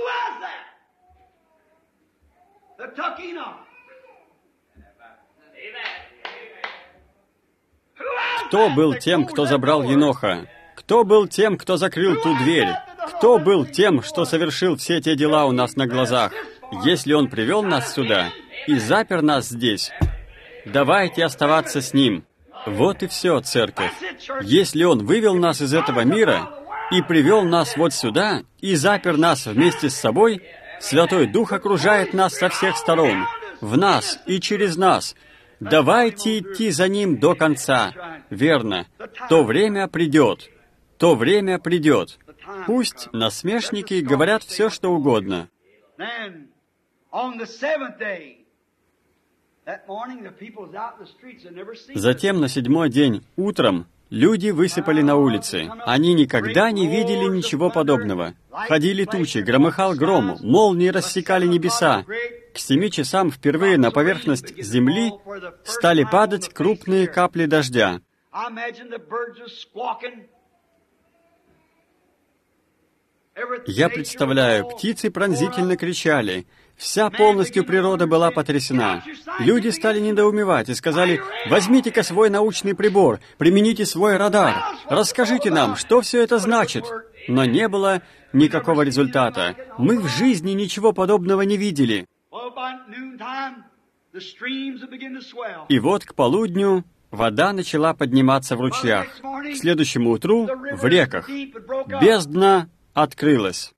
Кто был тем, кто забрал Еноха? Кто был тем, кто закрыл ту дверь? Кто был тем, что совершил все те дела у нас на глазах? Если Он привел нас сюда и запер нас здесь, давайте оставаться с Ним. Вот и все, церковь. Если Он вывел нас из этого мира и привел нас вот сюда и запер нас вместе с собой, Святой Дух окружает нас со всех сторон, в нас и через нас. Давайте идти за Ним до конца. Верно. То время придет. То время придет. Пусть насмешники говорят все, что угодно. Затем на 7-й день утром Люди высыпали на улицы. Они никогда не видели ничего подобного. Ходили тучи, громыхал гром, молнии рассекали небеса. К 7 часам впервые на поверхность земли стали падать крупные капли дождя. Я представляю, птицы пронзительно кричали. Вся полностью природа была потрясена. Люди стали недоумевать и сказали: «Возьмите-ка свой научный прибор, примените свой радар, расскажите нам, что все это значит». Но не было никакого результата. Мы в жизни ничего подобного не видели. И вот к полудню вода начала подниматься в ручьях. К следующему утру в реках. Бездна открылась.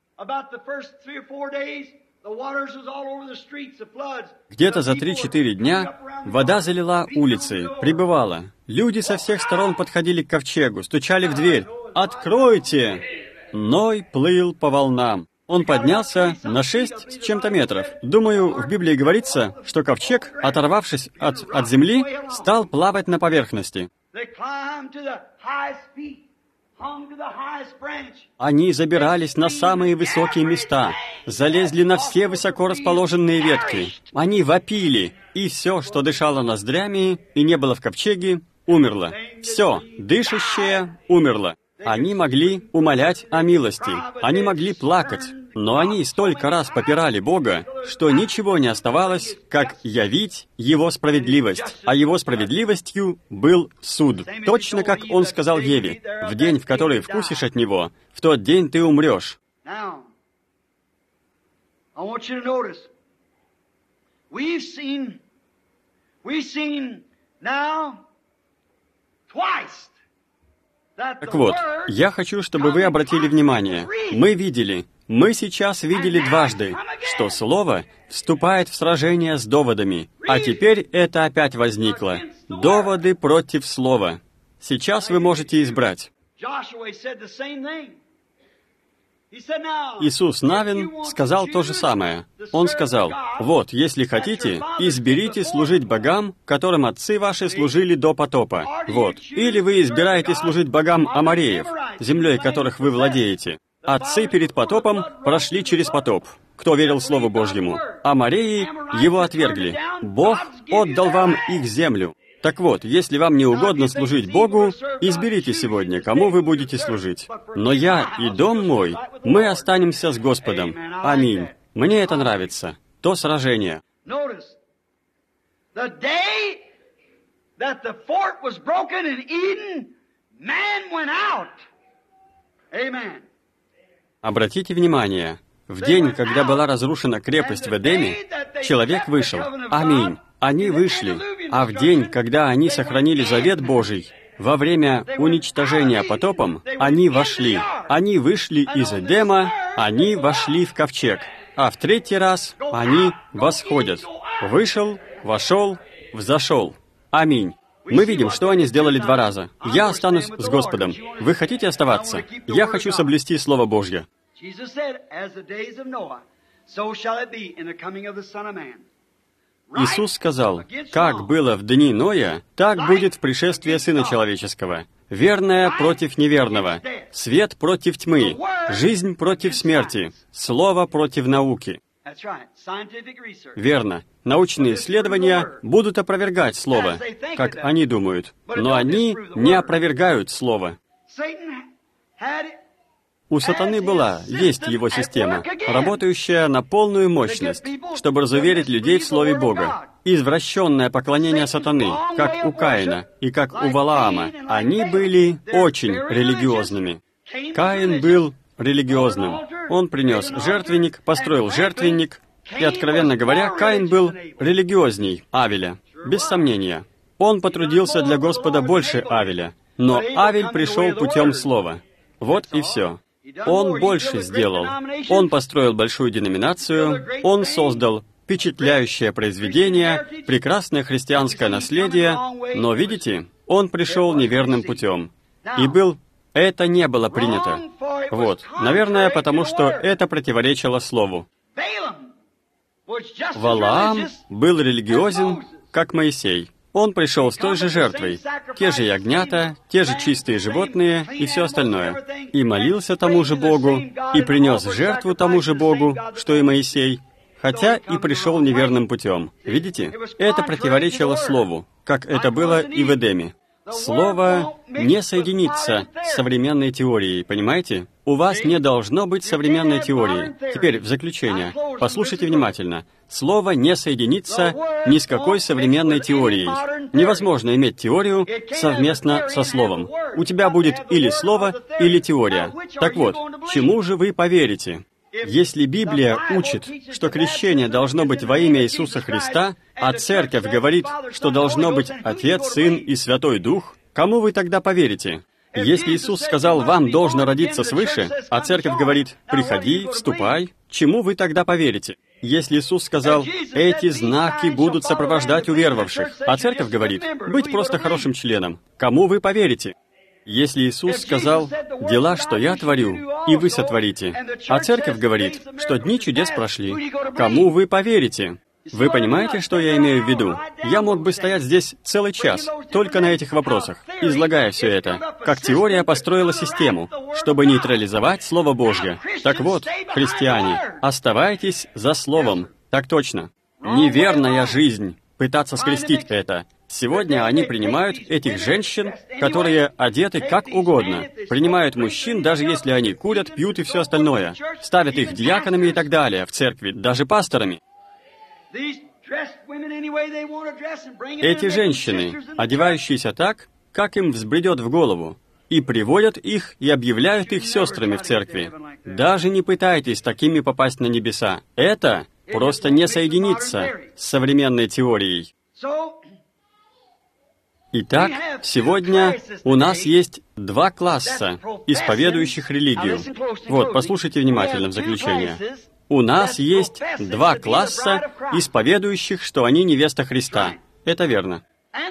Где-то за 3-4 дня вода залила улицы, прибывала. Люди со всех сторон подходили к ковчегу, стучали в дверь. «Откройте!» Ной плыл по волнам. Он поднялся на 6 с чем-то метров. Думаю, в Библии говорится, что ковчег, оторвавшись от земли, стал плавать на поверхности. Они забирались на самые высокие места, залезли на все высоко расположенные ветки. Они вопили, и все, что дышало ноздрями и не было в ковчеге, умерло. Все, дышащее, умерло. Они могли умолять о милости, они могли плакать, но они столько раз попирали Бога, что ничего не оставалось, как явить Его справедливость. А Его справедливостью был суд. Точно как Он сказал Еве: «В день, в который вкусишь от Него, в тот день ты умрешь». Так вот, я хочу, чтобы вы обратили внимание. Мы сейчас видели дважды, что Слово вступает в сражение с доводами. А теперь это опять возникло. Доводы против Слова. Сейчас вы можете избрать. Иисус Навин сказал то же самое. Он сказал: «Вот, если хотите, изберите служить богам, которым отцы ваши служили до потопа. Вот. Или вы избираете служить богам амореев, землей которых вы владеете. Отцы перед потопом прошли через потоп. Кто верил Слову Божьему? Амореи его отвергли. Бог отдал вам их землю». Так вот, если вам не угодно служить Богу, изберите сегодня, кому вы будете служить. Но я и дом мой, мы останемся с Господом. Аминь. Мне это нравится. То сражение. Обратите внимание, в день, когда была разрушена крепость в Эдеме, человек вышел. Аминь. Они вышли, а в день, когда они сохранили завет Божий, во время уничтожения потопом, они вошли. Они вышли из Эдема, они вошли в ковчег. А в 3-й раз они восходят. Вышел, вошел, взошел. Аминь. Мы видим, что они сделали 2 раза. Я останусь с Господом. Вы хотите оставаться? Я хочу соблюсти Слово Божье. Иисус сказал: «Как было в дни Ноя, так будет в пришествии Сына Человеческого. Верное против неверного, свет против тьмы, жизнь против смерти, слово против науки». Верно. Научные исследования будут опровергать Слово, как они думают, но они не опровергают Слово. У сатаны есть его система, работающая на полную мощность, чтобы разуверить людей в Слове Бога. Извращенное поклонение сатаны, как у Каина и как у Валаама, они были очень религиозными. Каин был религиозным. Он принес жертвенник, построил жертвенник, и, откровенно говоря, Каин был религиозней Авеля, без сомнения. Он потрудился для Господа больше Авеля, но Авель пришел путем Слова. Вот и все. Он больше сделал. Он построил большую деноминацию, он создал впечатляющее произведение, прекрасное христианское наследие, но, видите, он пришел неверным путем. И это не было принято. Вот, наверное, потому что это противоречило Слову. Валаам был религиозен, как Моисей. Он пришел с той же жертвой, те же ягнята, те же чистые животные и все остальное. И молился тому же Богу, и принес жертву тому же Богу, что и Моисей, хотя и пришел неверным путем. Видите? Это противоречило Слову, как это было и в Эдеме. Слово не соединится с современной теорией, понимаете? У вас не должно быть современной теории. Теперь, в заключение, послушайте внимательно. Слово не соединится ни с какой современной теорией. Невозможно иметь теорию совместно со Словом. У тебя будет или Слово, или теория. Так вот, чему же вы поверите? Если Библия учит, что крещение должно быть во имя Иисуса Христа, а Церковь говорит, что должно быть Отец, Сын и Святой Дух, кому вы тогда поверите? Если Иисус сказал, вам должно родиться свыше, а Церковь говорит, приходи, вступай, чему вы тогда поверите? Если Иисус сказал, эти знаки будут сопровождать уверовавших, а Церковь говорит, быть просто хорошим членом, кому вы поверите? Если Иисус сказал, «Дела, что я творю, и вы сотворите», а Церковь говорит, что дни чудес прошли, кому вы поверите? Вы понимаете, что я имею в виду? Я мог бы стоять здесь целый час, только на этих вопросах, излагая все это, как теория построила систему, чтобы нейтрализовать Слово Божье. Так вот, христиане, оставайтесь за Словом. Так точно. Неверная жизнь. Пытаться скрестить это. Сегодня они принимают этих женщин, которые одеты как угодно. Принимают мужчин, даже если они курят, пьют и все остальное. Ставят их диаконами и так далее в церкви, даже пасторами. Эти женщины, одевающиеся так, как им взбредет в голову, и приводят их и объявляют их сестрами в церкви. Даже не пытайтесь такими попасть на небеса. Это просто не соединится с современной теорией. Итак, сегодня у нас есть два класса исповедующих религию. Вот, послушайте внимательно в заключение. У нас есть два класса исповедующих, что они невеста Христа. Это верно.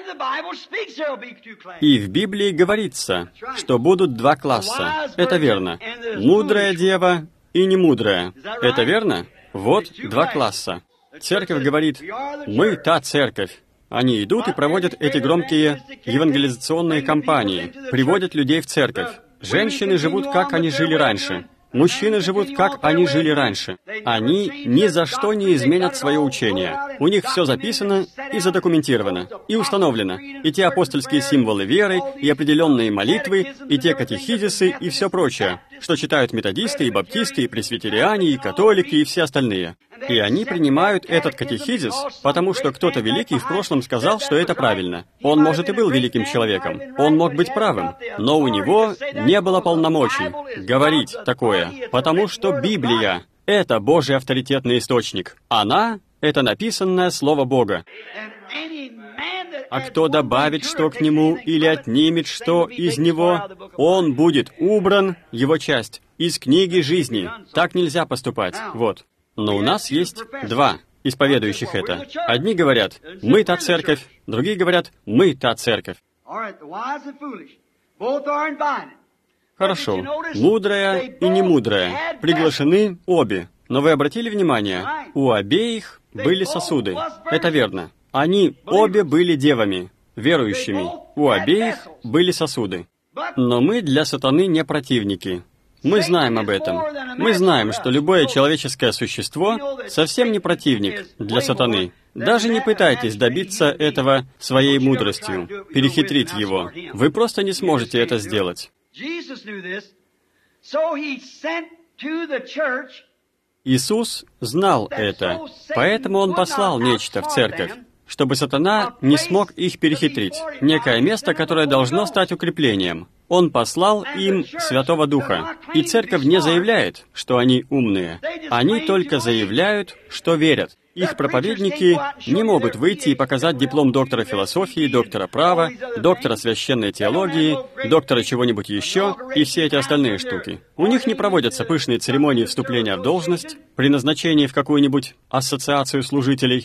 И в Библии говорится, что будут два класса. Это верно. Мудрая дева и немудрая. Это верно? Вот два класса. Церковь говорит, мы та церковь. Они идут и проводят эти громкие евангелизационные кампании, приводят людей в церковь. Женщины живут, как они жили раньше. Мужчины живут, как они жили раньше. Они ни за что не изменят свое учение. У них все записано и задокументировано, и установлено. И те апостольские символы веры, и определенные молитвы, и те катехизисы, и все прочее, что читают методисты, и баптисты, и пресвитериане, и католики, и все остальные. И они принимают этот катехизис, потому что кто-то великий в прошлом сказал, что это правильно. Он, может, и был великим человеком. Он мог быть правым. Но у него не было полномочий говорить такое, потому что Библия — это Божий авторитетный источник. Она — это написанное Слово Бога. А кто добавит что к нему или отнимет что из него, он будет убран, его часть, из книги жизни. Так нельзя поступать. Вот. Но у нас есть два исповедующих это. Одни говорят, мы та церковь, другие говорят, мы та церковь. Хорошо. Мудрая и немудрая. Приглашены обе. Но вы обратили внимание, у обеих были сосуды. Это верно. Они обе были девами, верующими. У обеих были сосуды. Но мы для сатаны не противники. Мы знаем об этом. Мы знаем, что любое человеческое существо совсем не противник для сатаны. Даже не пытайтесь добиться этого своей мудростью, перехитрить его. Вы просто не сможете это сделать. Иисус знал это, поэтому Он послал нечто в церковь, чтобы сатана не смог их перехитрить. Некое место, которое должно стать укреплением. Он послал им Святого Духа. И церковь не заявляет, что они умные. Они только заявляют, что верят. Их проповедники не могут выйти и показать диплом доктора философии, доктора права, доктора священной теологии, доктора чего-нибудь еще и все эти остальные штуки. У них не проводятся пышные церемонии вступления в должность, при назначении в какую-нибудь ассоциацию служителей.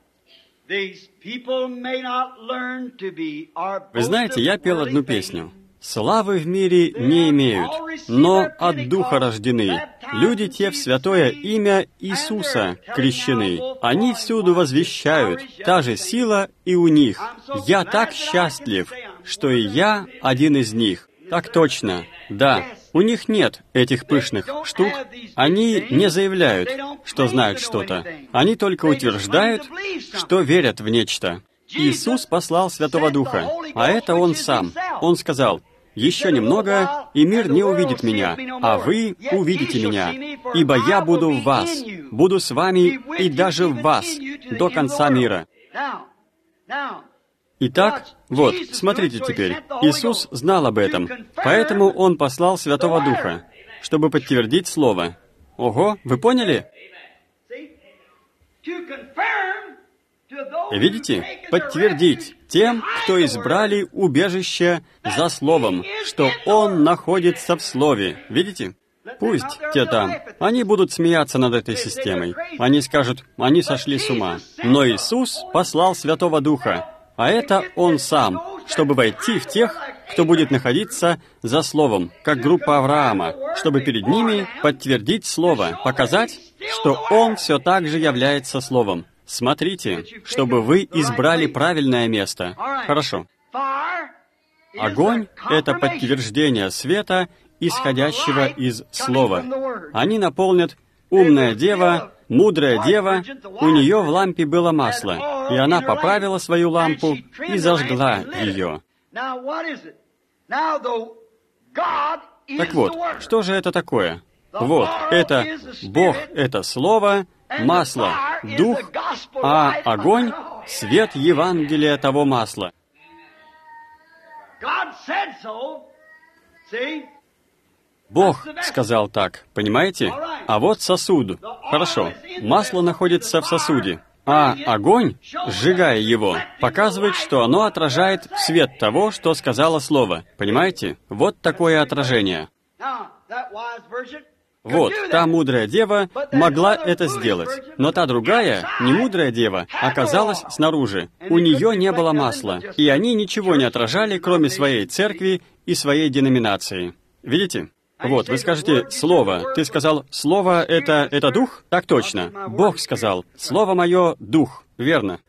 Вы знаете, я пел одну песню. славы в мире не имеют, но от Духа рождены. Люди те в святое имя Иисуса крещены. Они всюду возвещают, та же сила и у них. Я так счастлив, что и я один из них. Так точно, да. У них нет этих пышных штук. Они не заявляют, что знают что-то. Они только утверждают, что верят в нечто. Иисус послал Святого Духа, а это Он Сам. Он сказал: «Еще немного, и мир не увидит Меня, а вы увидите Меня, ибо я буду в вас, буду с вами и даже в вас до конца мира». Итак, вот, смотрите теперь, Иисус знал об этом, поэтому Он послал Святого Духа, чтобы подтвердить Слово. Ого, вы поняли? Видите? Подтвердить тем, кто избрали убежище за Словом, что Он находится в Слове. Видите? Пусть те там, они будут смеяться над этой системой. Они скажут: они сошли с ума. Но Иисус послал Святого Духа, а это Он Сам, чтобы войти в тех, кто будет находиться за Словом, как группа Авраама, чтобы перед ними подтвердить Слово, показать, что Он все так же является Словом. Смотрите, чтобы вы избрали правильное место. Хорошо. Огонь — это подтверждение света, исходящего из Слова. Они наполнят умная дева, мудрая дева, у нее в лампе было масло, и она поправила свою лампу и зажгла ее. Так вот, что же это такое? Вот, это Бог — это Слово, масло — Дух, а огонь — свет Евангелия того масла. Бог сказал так, понимаете? А вот сосуд. Хорошо, масло находится в сосуде, а огонь, сжигая его, показывает, что оно отражает свет того, что сказало Слово. Понимаете? Вот такое отражение. Вот, та мудрая дева могла это сделать, но та другая, не мудрая дева, оказалась снаружи. У нее не было масла, и они ничего не отражали, кроме своей церкви и своей деноминации. Видите? Вот, вы скажете: «Слово». Ты сказал: «Слово — это Дух?» Так точно. Бог сказал: «Слово мое — Дух». Верно.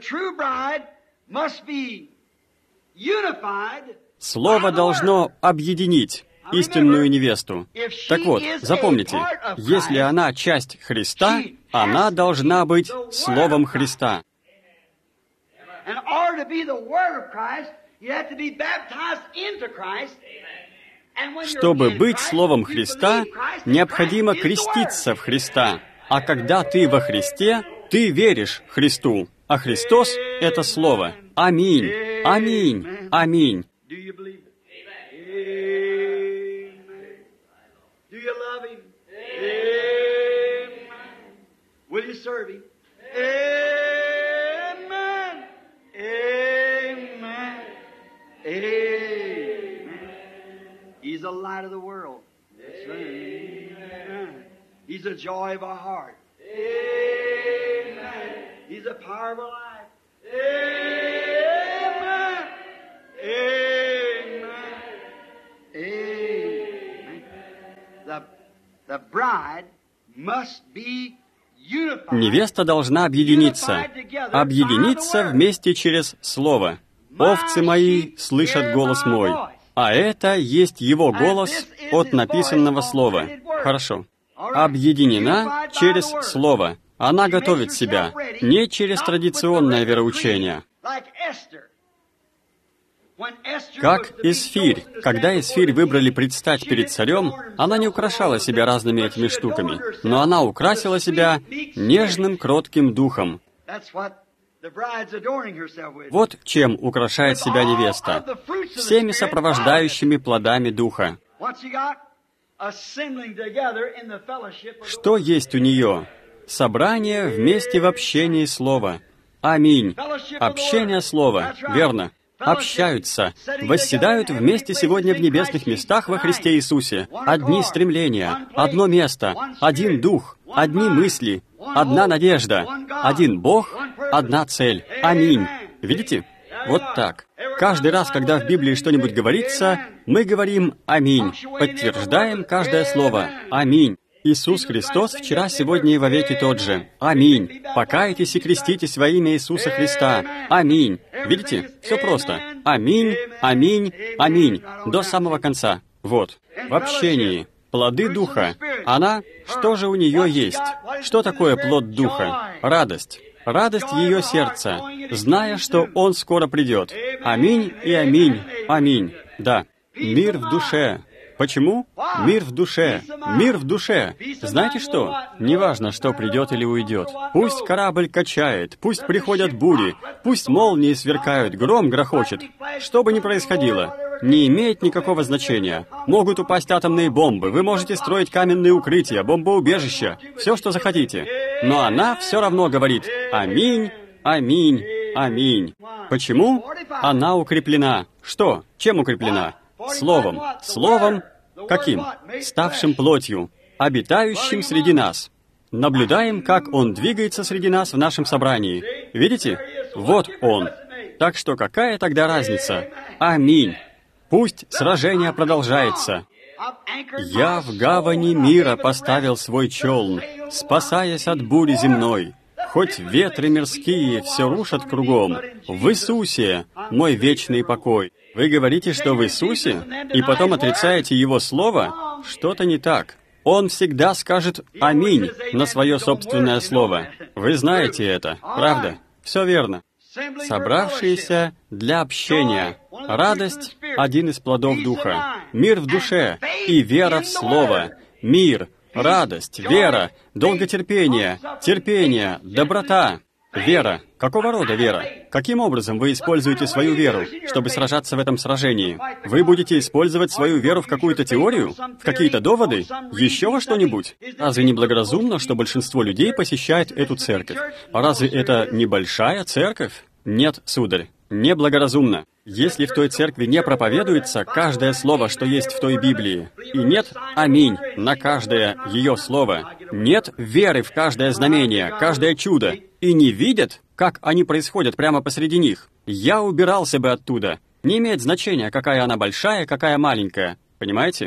Слово должно объединить истинную невесту. Так вот, запомните, если она часть Христа, она должна быть Словом Христа. Чтобы быть Словом Христа, необходимо креститься в Христа. А когда ты во Христе, ты веришь Христу. А Христос — это Слово. Аминь. Аминь. Аминь. Will you serve Him? Amen. Amen. Amen. He's the light of the world. Amen. He's the joy of our heart. Amen. He's the power of our life. Amen. Amen. Amen. The bride must be unified. Невеста должна объединиться вместе через Слово. «Овцы мои слышат голос мой». А это есть Его голос от написанного Слова. Хорошо. Объединена через Слово. Она готовит себя не через традиционное вероучение. Как Эсфирь. Когда Эсфирь выбрали предстать перед царем, она не украшала себя разными этими штуками, но она украсила себя нежным, кротким духом. Вот чем украшает себя невеста. Всеми сопровождающими плодами Духа. Что есть у нее? Собрание вместе в общении Слова. Аминь. Общение Слова. Верно. Общаются, восседают вместе сегодня в небесных местах во Христе Иисусе. Одни стремления, одно место, один Дух, одни мысли, одна надежда, один Бог, одна цель. Аминь. Видите? Вот так. Каждый раз, когда в Библии что-нибудь говорится, мы говорим «Аминь», подтверждаем каждое слово «Аминь». Иисус Христос вчера, сегодня и вовеки тот же. Аминь. Покайтесь и креститесь во имя Иисуса Христа. Аминь. Видите? Все просто. Аминь, аминь, аминь. До самого конца. Вот. В общении. Плоды Духа. Она, что же у нее есть? Что такое плод Духа? Радость. Радость ее сердца, зная, что Он скоро придет. Аминь и аминь, аминь. Да. Мир в душе. Почему? Мир в душе. Мир в душе. Знаете что? Неважно, что придет или уйдет. Пусть корабль качает, пусть приходят бури, пусть молнии сверкают, гром грохочет. Что бы ни происходило, не имеет никакого значения. Могут упасть атомные бомбы, вы можете строить каменные укрытия, бомбоубежища, все, что захотите. Но она все равно говорит «Аминь, аминь, аминь». Почему? Она укреплена. Что? Чем укреплена? Словом. Словом каким? Ставшим плотью, обитающим среди нас. Наблюдаем, как Он двигается среди нас в нашем собрании. Видите? Вот Он. Так что какая тогда разница? Аминь. Пусть сражение продолжается. «Я в гавани мира поставил свой челн, спасаясь от бури земной. Хоть ветры мирские все рушат кругом, в Иисусе мой вечный покой». Вы говорите, что в Иисусе, и потом отрицаете Его Слово? Что-то не так. Он всегда скажет «Аминь» на свое собственное Слово. Вы знаете это, правда? Все верно. Собравшиеся для общения. Радость — один из плодов Духа. Мир в душе и вера в Слово. Мир, радость, вера, долготерпение, терпение, доброта. Вера. Какого рода вера? Каким образом вы используете свою веру, чтобы сражаться в этом сражении? Вы будете использовать свою веру в какую-то теорию? В какие-то доводы? Еще во что-нибудь? Разве не благоразумно, что большинство людей посещает эту церковь? А разве это небольшая церковь? Нет, сударь, неблагоразумно. Если в той церкви не проповедуется каждое слово, что есть в той Библии, и нет «Аминь» на каждое ее слово, нет веры в каждое знамение, каждое чудо, и не видят, как они происходят прямо посреди них, я убирался бы оттуда. Не имеет значения, какая она большая, какая маленькая. Понимаете?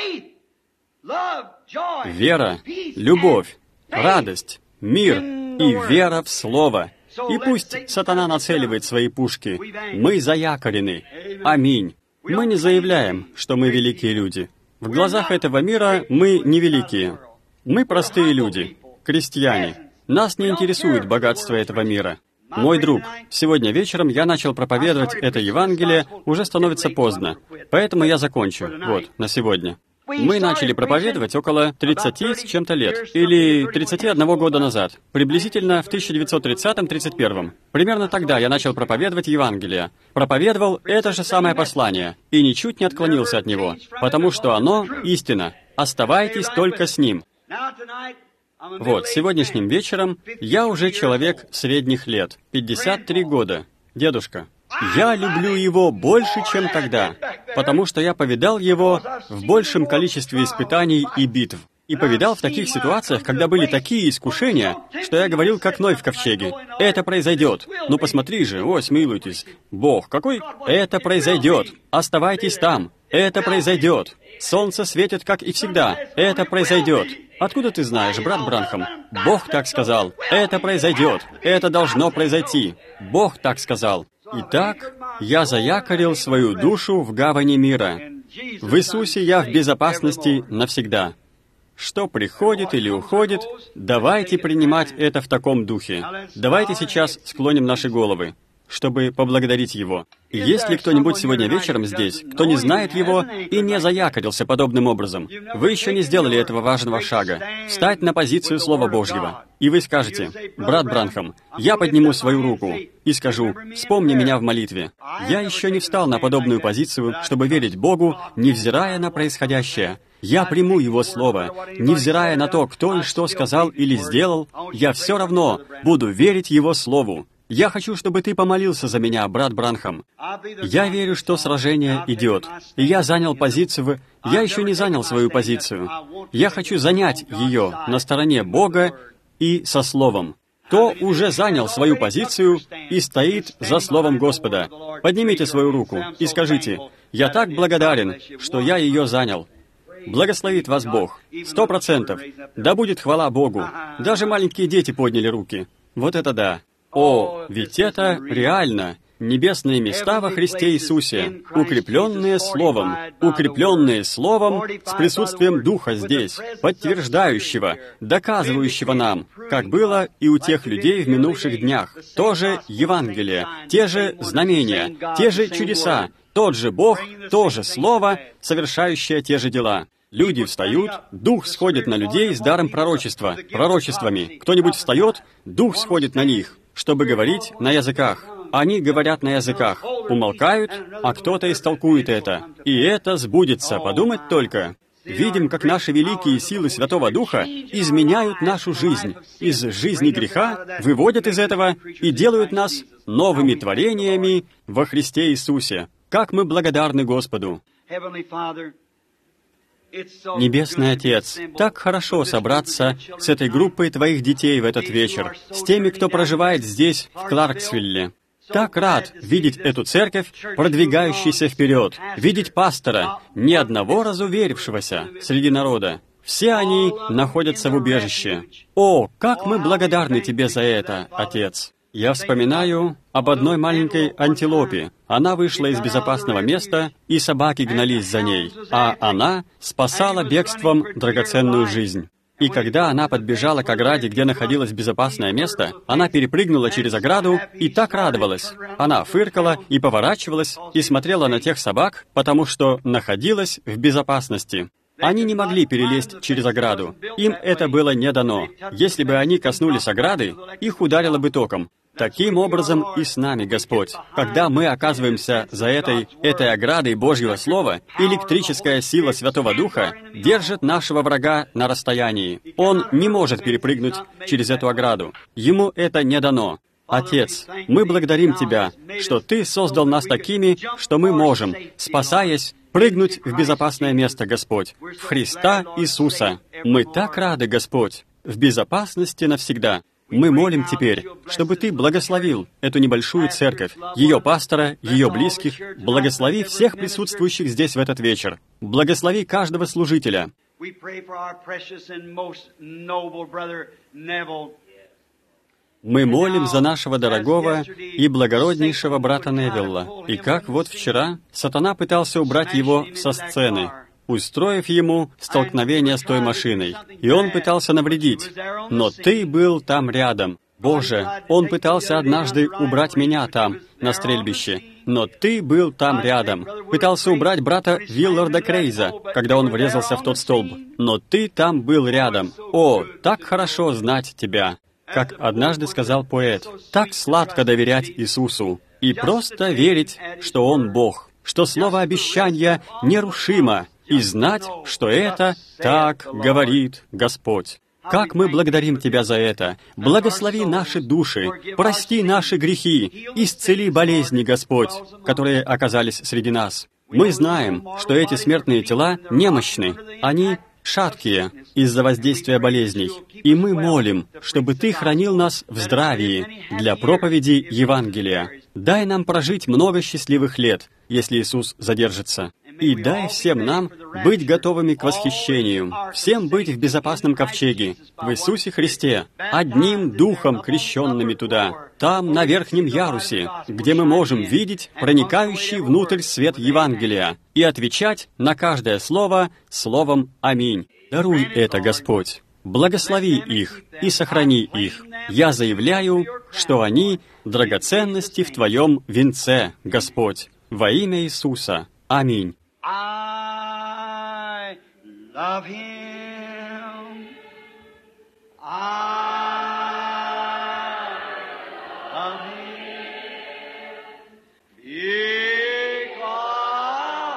Вера, любовь, радость, мир и вера в Слово. И пусть сатана нацеливает свои пушки. Мы заякорены. Аминь. Мы не заявляем, что мы великие люди. В глазах этого мира мы невеликие. Мы простые люди, крестьяне. Нас не интересует богатство этого мира. Мой друг, сегодня вечером я начал проповедовать это Евангелие, уже становится поздно. Поэтому я закончу, вот, на сегодня. Мы начали проповедовать около 30 с чем-то лет, или 31 года назад, приблизительно в 1930-31. Примерно тогда я начал проповедовать Евангелие. Проповедовал это же самое послание, и ничуть не отклонился от него, потому что оно истина. Оставайтесь только с ним. Вот, сегодняшним вечером я уже человек средних лет, 53 года. Дедушка. Я люблю его больше, чем тогда, потому что я повидал его в большем количестве испытаний и битв. И повидал в таких ситуациях, когда были такие искушения, что я говорил, как Ной в ковчеге. Это произойдет. Ну посмотри же, о, смилуйтесь. Бог, какой? Это произойдет. Оставайтесь там. Это произойдет. Солнце светит, как и всегда. Это произойдет. Откуда ты знаешь, брат Бранхам? Бог так сказал. Это произойдет. Это должно произойти. Бог так сказал. Итак, я заякорил свою душу в гавани мира. В Иисусе я в безопасности навсегда. Что приходит или уходит, давайте принимать это в таком духе. Давайте сейчас склоним наши головы, чтобы поблагодарить Его. И есть ли кто-нибудь сегодня вечером здесь, кто не знает Его и не заякорился подобным образом? Вы еще не сделали этого важного шага — встать на позицию Слова Божьего. И вы скажете: «Брат Бранхам, я подниму свою руку и скажу: вспомни меня в молитве». Я еще не встал на подобную позицию, чтобы верить Богу, невзирая на происходящее. Я приму Его Слово, невзирая на то, кто и что сказал или сделал, я все равно буду верить Его Слову. Я хочу, чтобы ты помолился за меня, брат Бранхам. Я верю, что сражение идет. И я занял позицию... Я еще не занял свою позицию. Я хочу занять ее на стороне Бога и со Словом. Кто уже занял свою позицию и стоит за Словом Господа? Поднимите свою руку и скажите: «Я так благодарен, что я ее занял». Благословит вас Бог. 100%. Да будет хвала Богу. Даже маленькие дети подняли руки. Вот это да. О, ведь это реально. Небесные места во Христе Иисусе, укрепленные Словом с присутствием Духа здесь, подтверждающего, доказывающего нам, как было и у тех людей в минувших днях. То же Евангелие, те же знамения, те же чудеса, тот же Бог, то же Слово, совершающее те же дела. Люди встают, Дух сходит на людей с даром пророчества, пророчествами. Кто-нибудь встает, Дух сходит на них, чтобы говорить на языках. Они говорят на языках, умолкают, а кто-то истолкует это. И это сбудется, подумать только. Видим, как наши великие силы Святого Духа изменяют нашу жизнь, из жизни греха, выводят из этого и делают нас новыми творениями во Христе Иисусе. Как мы благодарны Господу! Небесный Отец, так хорошо собраться с этой группой Твоих детей в этот вечер, с теми, кто проживает здесь, в Кларксвилле. Так рад видеть эту церковь, продвигающуюся вперед, видеть пастора, ни одного разуверившегося среди народа. Все они находятся в убежище. О, как мы благодарны Тебе за это, Отец! Я вспоминаю об одной маленькой антилопе. Она вышла из безопасного места, и собаки гнались за ней, а она спасала бегством драгоценную жизнь. И когда она подбежала к ограде, где находилось безопасное место, она перепрыгнула через ограду и так радовалась. Она фыркала и поворачивалась, и смотрела на тех собак, потому что находилась в безопасности. Они не могли перелезть через ограду. Им это было не дано. Если бы они коснулись ограды, их ударило бы током. Таким образом и с нами, Господь. Когда мы оказываемся за этой оградой Божьего Слова, электрическая сила Святого Духа держит нашего врага на расстоянии. Он не может перепрыгнуть через эту ограду. Ему это не дано. Отец, мы благодарим Тебя, что Ты создал нас такими, что мы можем, спасаясь, прыгнуть в безопасное место, Господь, в Христа Иисуса. Мы так рады, Господь, в безопасности навсегда. Мы молим теперь, чтобы Ты благословил эту небольшую церковь, ее пастора, ее близких, благослови всех присутствующих здесь в этот вечер, благослови каждого служителя. Мы молим за нашего дорогого и благороднейшего брата Невилла, и как вот вчера сатана пытался убрать его со сцены, устроив ему столкновение с той машиной. И он пытался навредить. Но Ты был там рядом. Боже, он пытался однажды убрать меня там, на стрельбище. Но Ты был там рядом. Пытался убрать брата Вилларда Крейза, когда он врезался в тот столб. Но Ты там был рядом. О, так хорошо знать Тебя. Как однажды сказал поэт, так сладко доверять Иисусу и просто верить, что Он Бог, что слово обещания нерушимо, и знать, что это так говорит Господь. Как мы благодарим Тебя за это! Благослови наши души, прости наши грехи, исцели болезни, Господь, которые оказались среди нас. Мы знаем, что эти смертные тела немощны, они шаткие из-за воздействия болезней. И мы молим, чтобы Ты хранил нас в здравии для проповеди Евангелия. Дай нам прожить много счастливых лет, если Иисус задержится. И дай всем нам быть готовыми к восхищению, всем быть в безопасном ковчеге, в Иисусе Христе, одним Духом крещенными туда, там, на верхнем ярусе, где мы можем видеть проникающий внутрь свет Евангелия и отвечать на каждое слово словом «Аминь». Даруй это, Господь. Благослови их и сохрани их. Я заявляю, что они — драгоценности в Твоем венце, Господь. Во имя Иисуса. Аминь. I love Him. I love Him. Because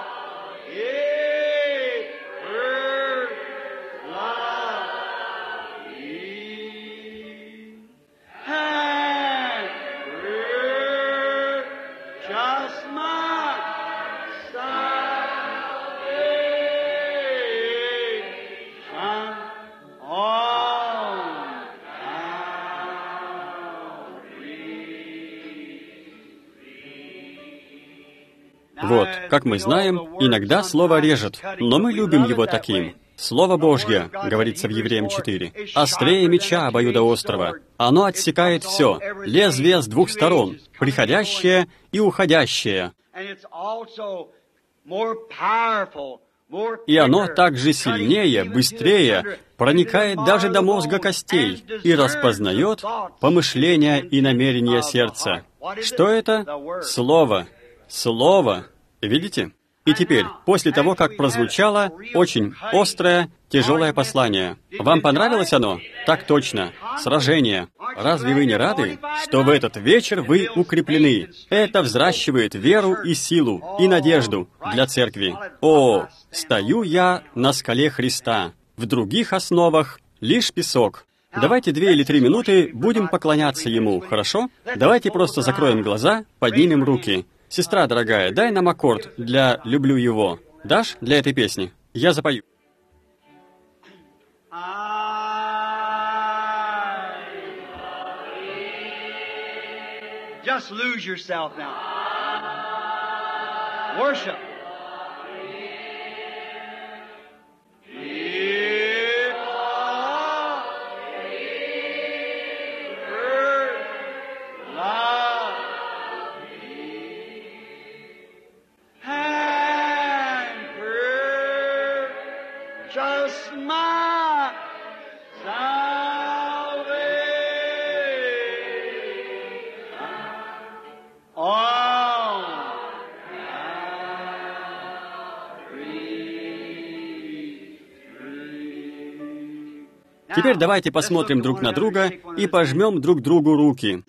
He first loved me and purchased my salvation on Calvary. Вот, как мы знаем, иногда слово режет, но мы любим его таким. Слово Божье, говорится в Евреям 4, острее меча обоюдоострого. Оно отсекает все, лезвие с двух сторон, приходящее и уходящее. И оно также сильнее, быстрее, проникает даже до мозга костей и распознает помышления и намерения сердца. Что это? Слово. Слово. Видите? И теперь, после того, как прозвучало очень острое, тяжелое послание, вам понравилось оно? Так точно. Сражение. Разве вы не рады, что в этот вечер вы укреплены? Это взращивает веру и силу, и надежду для церкви. О, стою я на скале Христа. В других основах лишь песок. Давайте 2 или 3 минуты будем поклоняться Ему, хорошо? Давайте просто закроем глаза, поднимем руки. Сестра дорогая, дай нам аккорд для «Люблю его». Дашь для этой песни? Я запою. Just lose yourself now. Worship. Теперь давайте посмотрим друг на друга и пожмем друг другу руки.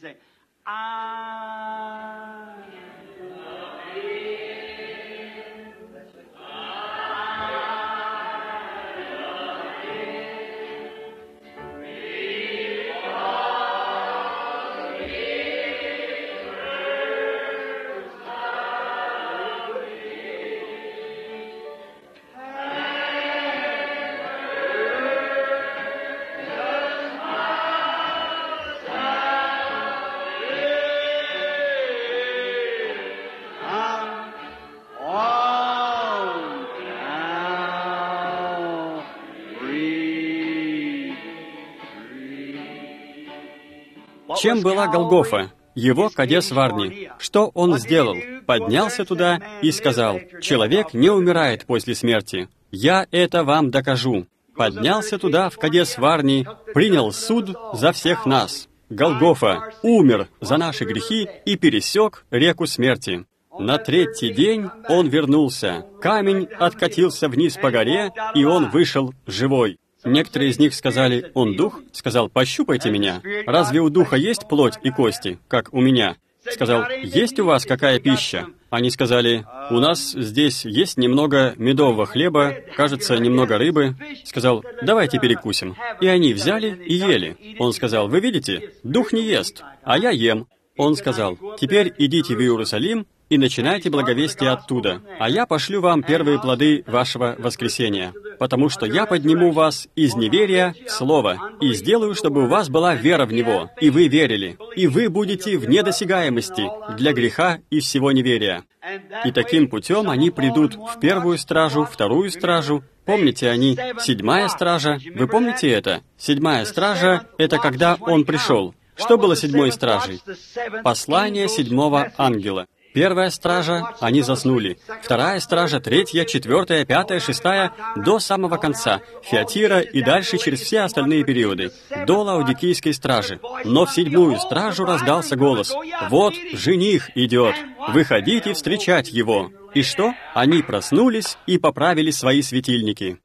Чем была Голгофа? Его Кадес Варни. Что он сделал? Поднялся туда и сказал: «Человек не умирает после смерти. Я это вам докажу». Поднялся туда, в Кадес Варни, принял суд за всех нас. Голгофа умер за наши грехи и пересек реку смерти. На 3-й день он вернулся. Камень откатился вниз по горе, и он вышел живой. Некоторые из них сказали: «Он дух?» Сказал: «Пощупайте меня. Разве у духа есть плоть и кости, как у меня?» Сказал: «Есть у вас какая пища?» Они сказали: «У нас здесь есть немного медового хлеба, кажется, немного рыбы». Сказал: «Давайте перекусим». И они взяли и ели. Он сказал: «Вы видите, дух не ест, а я ем». Он сказал: «Теперь идите в Иерусалим и начинайте благовестие оттуда, а я пошлю вам первые плоды вашего воскресения, потому что я подниму вас из неверия в Слово и сделаю, чтобы у вас была вера в Него, и вы верили, и вы будете в недосягаемости для греха и всего неверия». И таким путем они придут в первую стражу, вторую стражу. Помните, они 7-я стража? Вы помните это? 7-я стража — это когда Он пришел. Что было 7-й стражей? Послание 7-го ангела. 1-я стража, они заснули. 2-я стража, 3-я, 4-я, 5-я, 6-я, до самого конца. Фиатира и дальше через все остальные периоды. До Лаодикийской стражи. Но в 7-ю стражу раздался голос: «Вот жених идет! Выходите встречать его!» И что? Они проснулись и поправили свои светильники.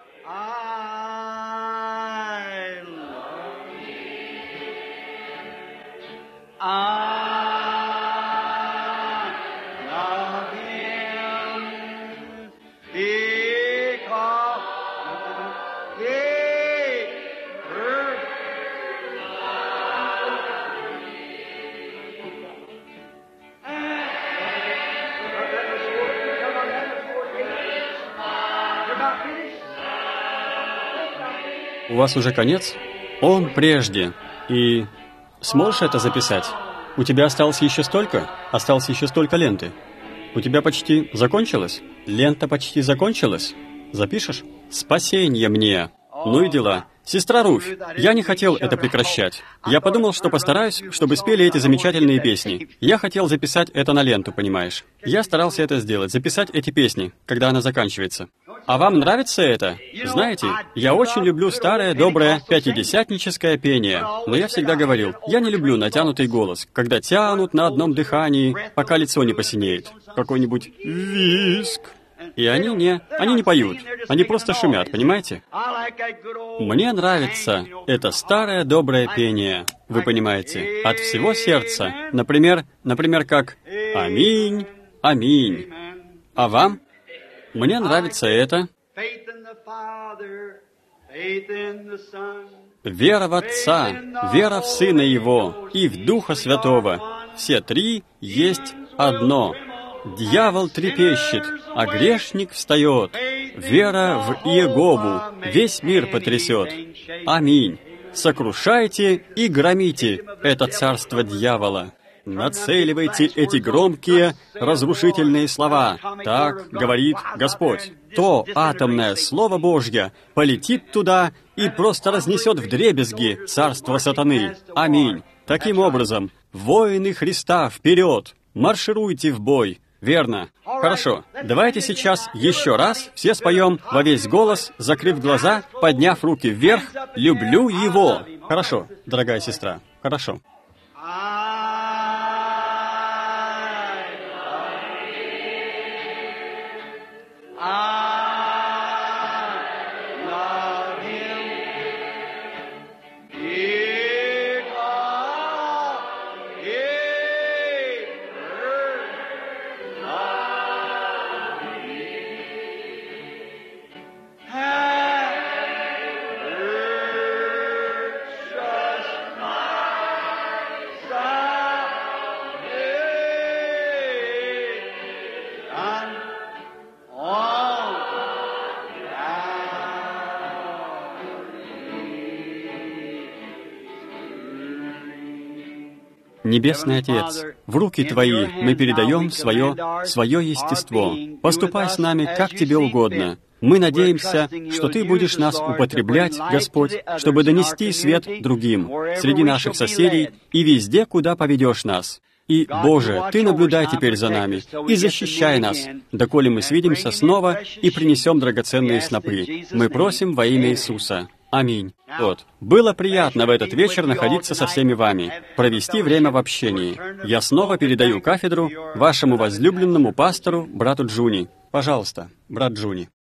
У вас уже конец? Он прежде. И сможешь это записать? У тебя осталось еще столько? Осталось еще столько ленты. У тебя почти закончилось? Лента почти закончилась? Запишешь? Спасенье мне. Ну и дела. Сестра Руфь, я не хотел это прекращать. Я подумал, что постараюсь, чтобы спели эти замечательные песни. Я хотел записать это на ленту, понимаешь? Я старался это сделать, записать эти песни, когда она заканчивается. А вам нравится это? Знаете, я очень люблю старое, доброе, пятидесятническое пение. Но я всегда говорил, я не люблю натянутый голос, когда тянут на одном дыхании, пока лицо не посинеет. Какой-нибудь виск. И они не поют, они просто шумят, понимаете? Мне нравится это старое доброе пение, вы понимаете, от всего сердца. Например, как «Аминь, аминь». А вам? Мне нравится это. Вера в Отца, вера в Сына Его и в Духа Святого. Все три есть одно. Дьявол трепещет, а грешник встает. Вера в Иегову весь мир потрясет. Аминь. Сокрушайте и громите это царство дьявола. Нацеливайте эти громкие, разрушительные слова. Так говорит Господь. То атомное Слово Божье полетит туда и просто разнесет вдребезги царство сатаны. Аминь. Таким образом, воины Христа, вперед! Маршируйте в бой! Верно. Хорошо. Давайте сейчас еще раз все споем во весь голос, закрыв глаза, подняв руки вверх. «Люблю Его». Хорошо, дорогая сестра. Хорошо. Небесный Отец, в руки Твои мы передаем свое естество. Поступай с нами, как Тебе угодно. Мы надеемся, что Ты будешь нас употреблять, Господь, чтобы донести свет другим, среди наших соседей и везде, куда поведешь нас. И, Боже, Ты наблюдай теперь за нами и защищай нас, доколе мы свидимся снова и принесем драгоценные снопы. Мы просим во имя Иисуса. Аминь. Вот. Было приятно в этот вечер находиться со всеми вами, провести время в общении. Я снова передаю кафедру вашему возлюбленному пастору, брату Джуни. Пожалуйста, брат Джуни.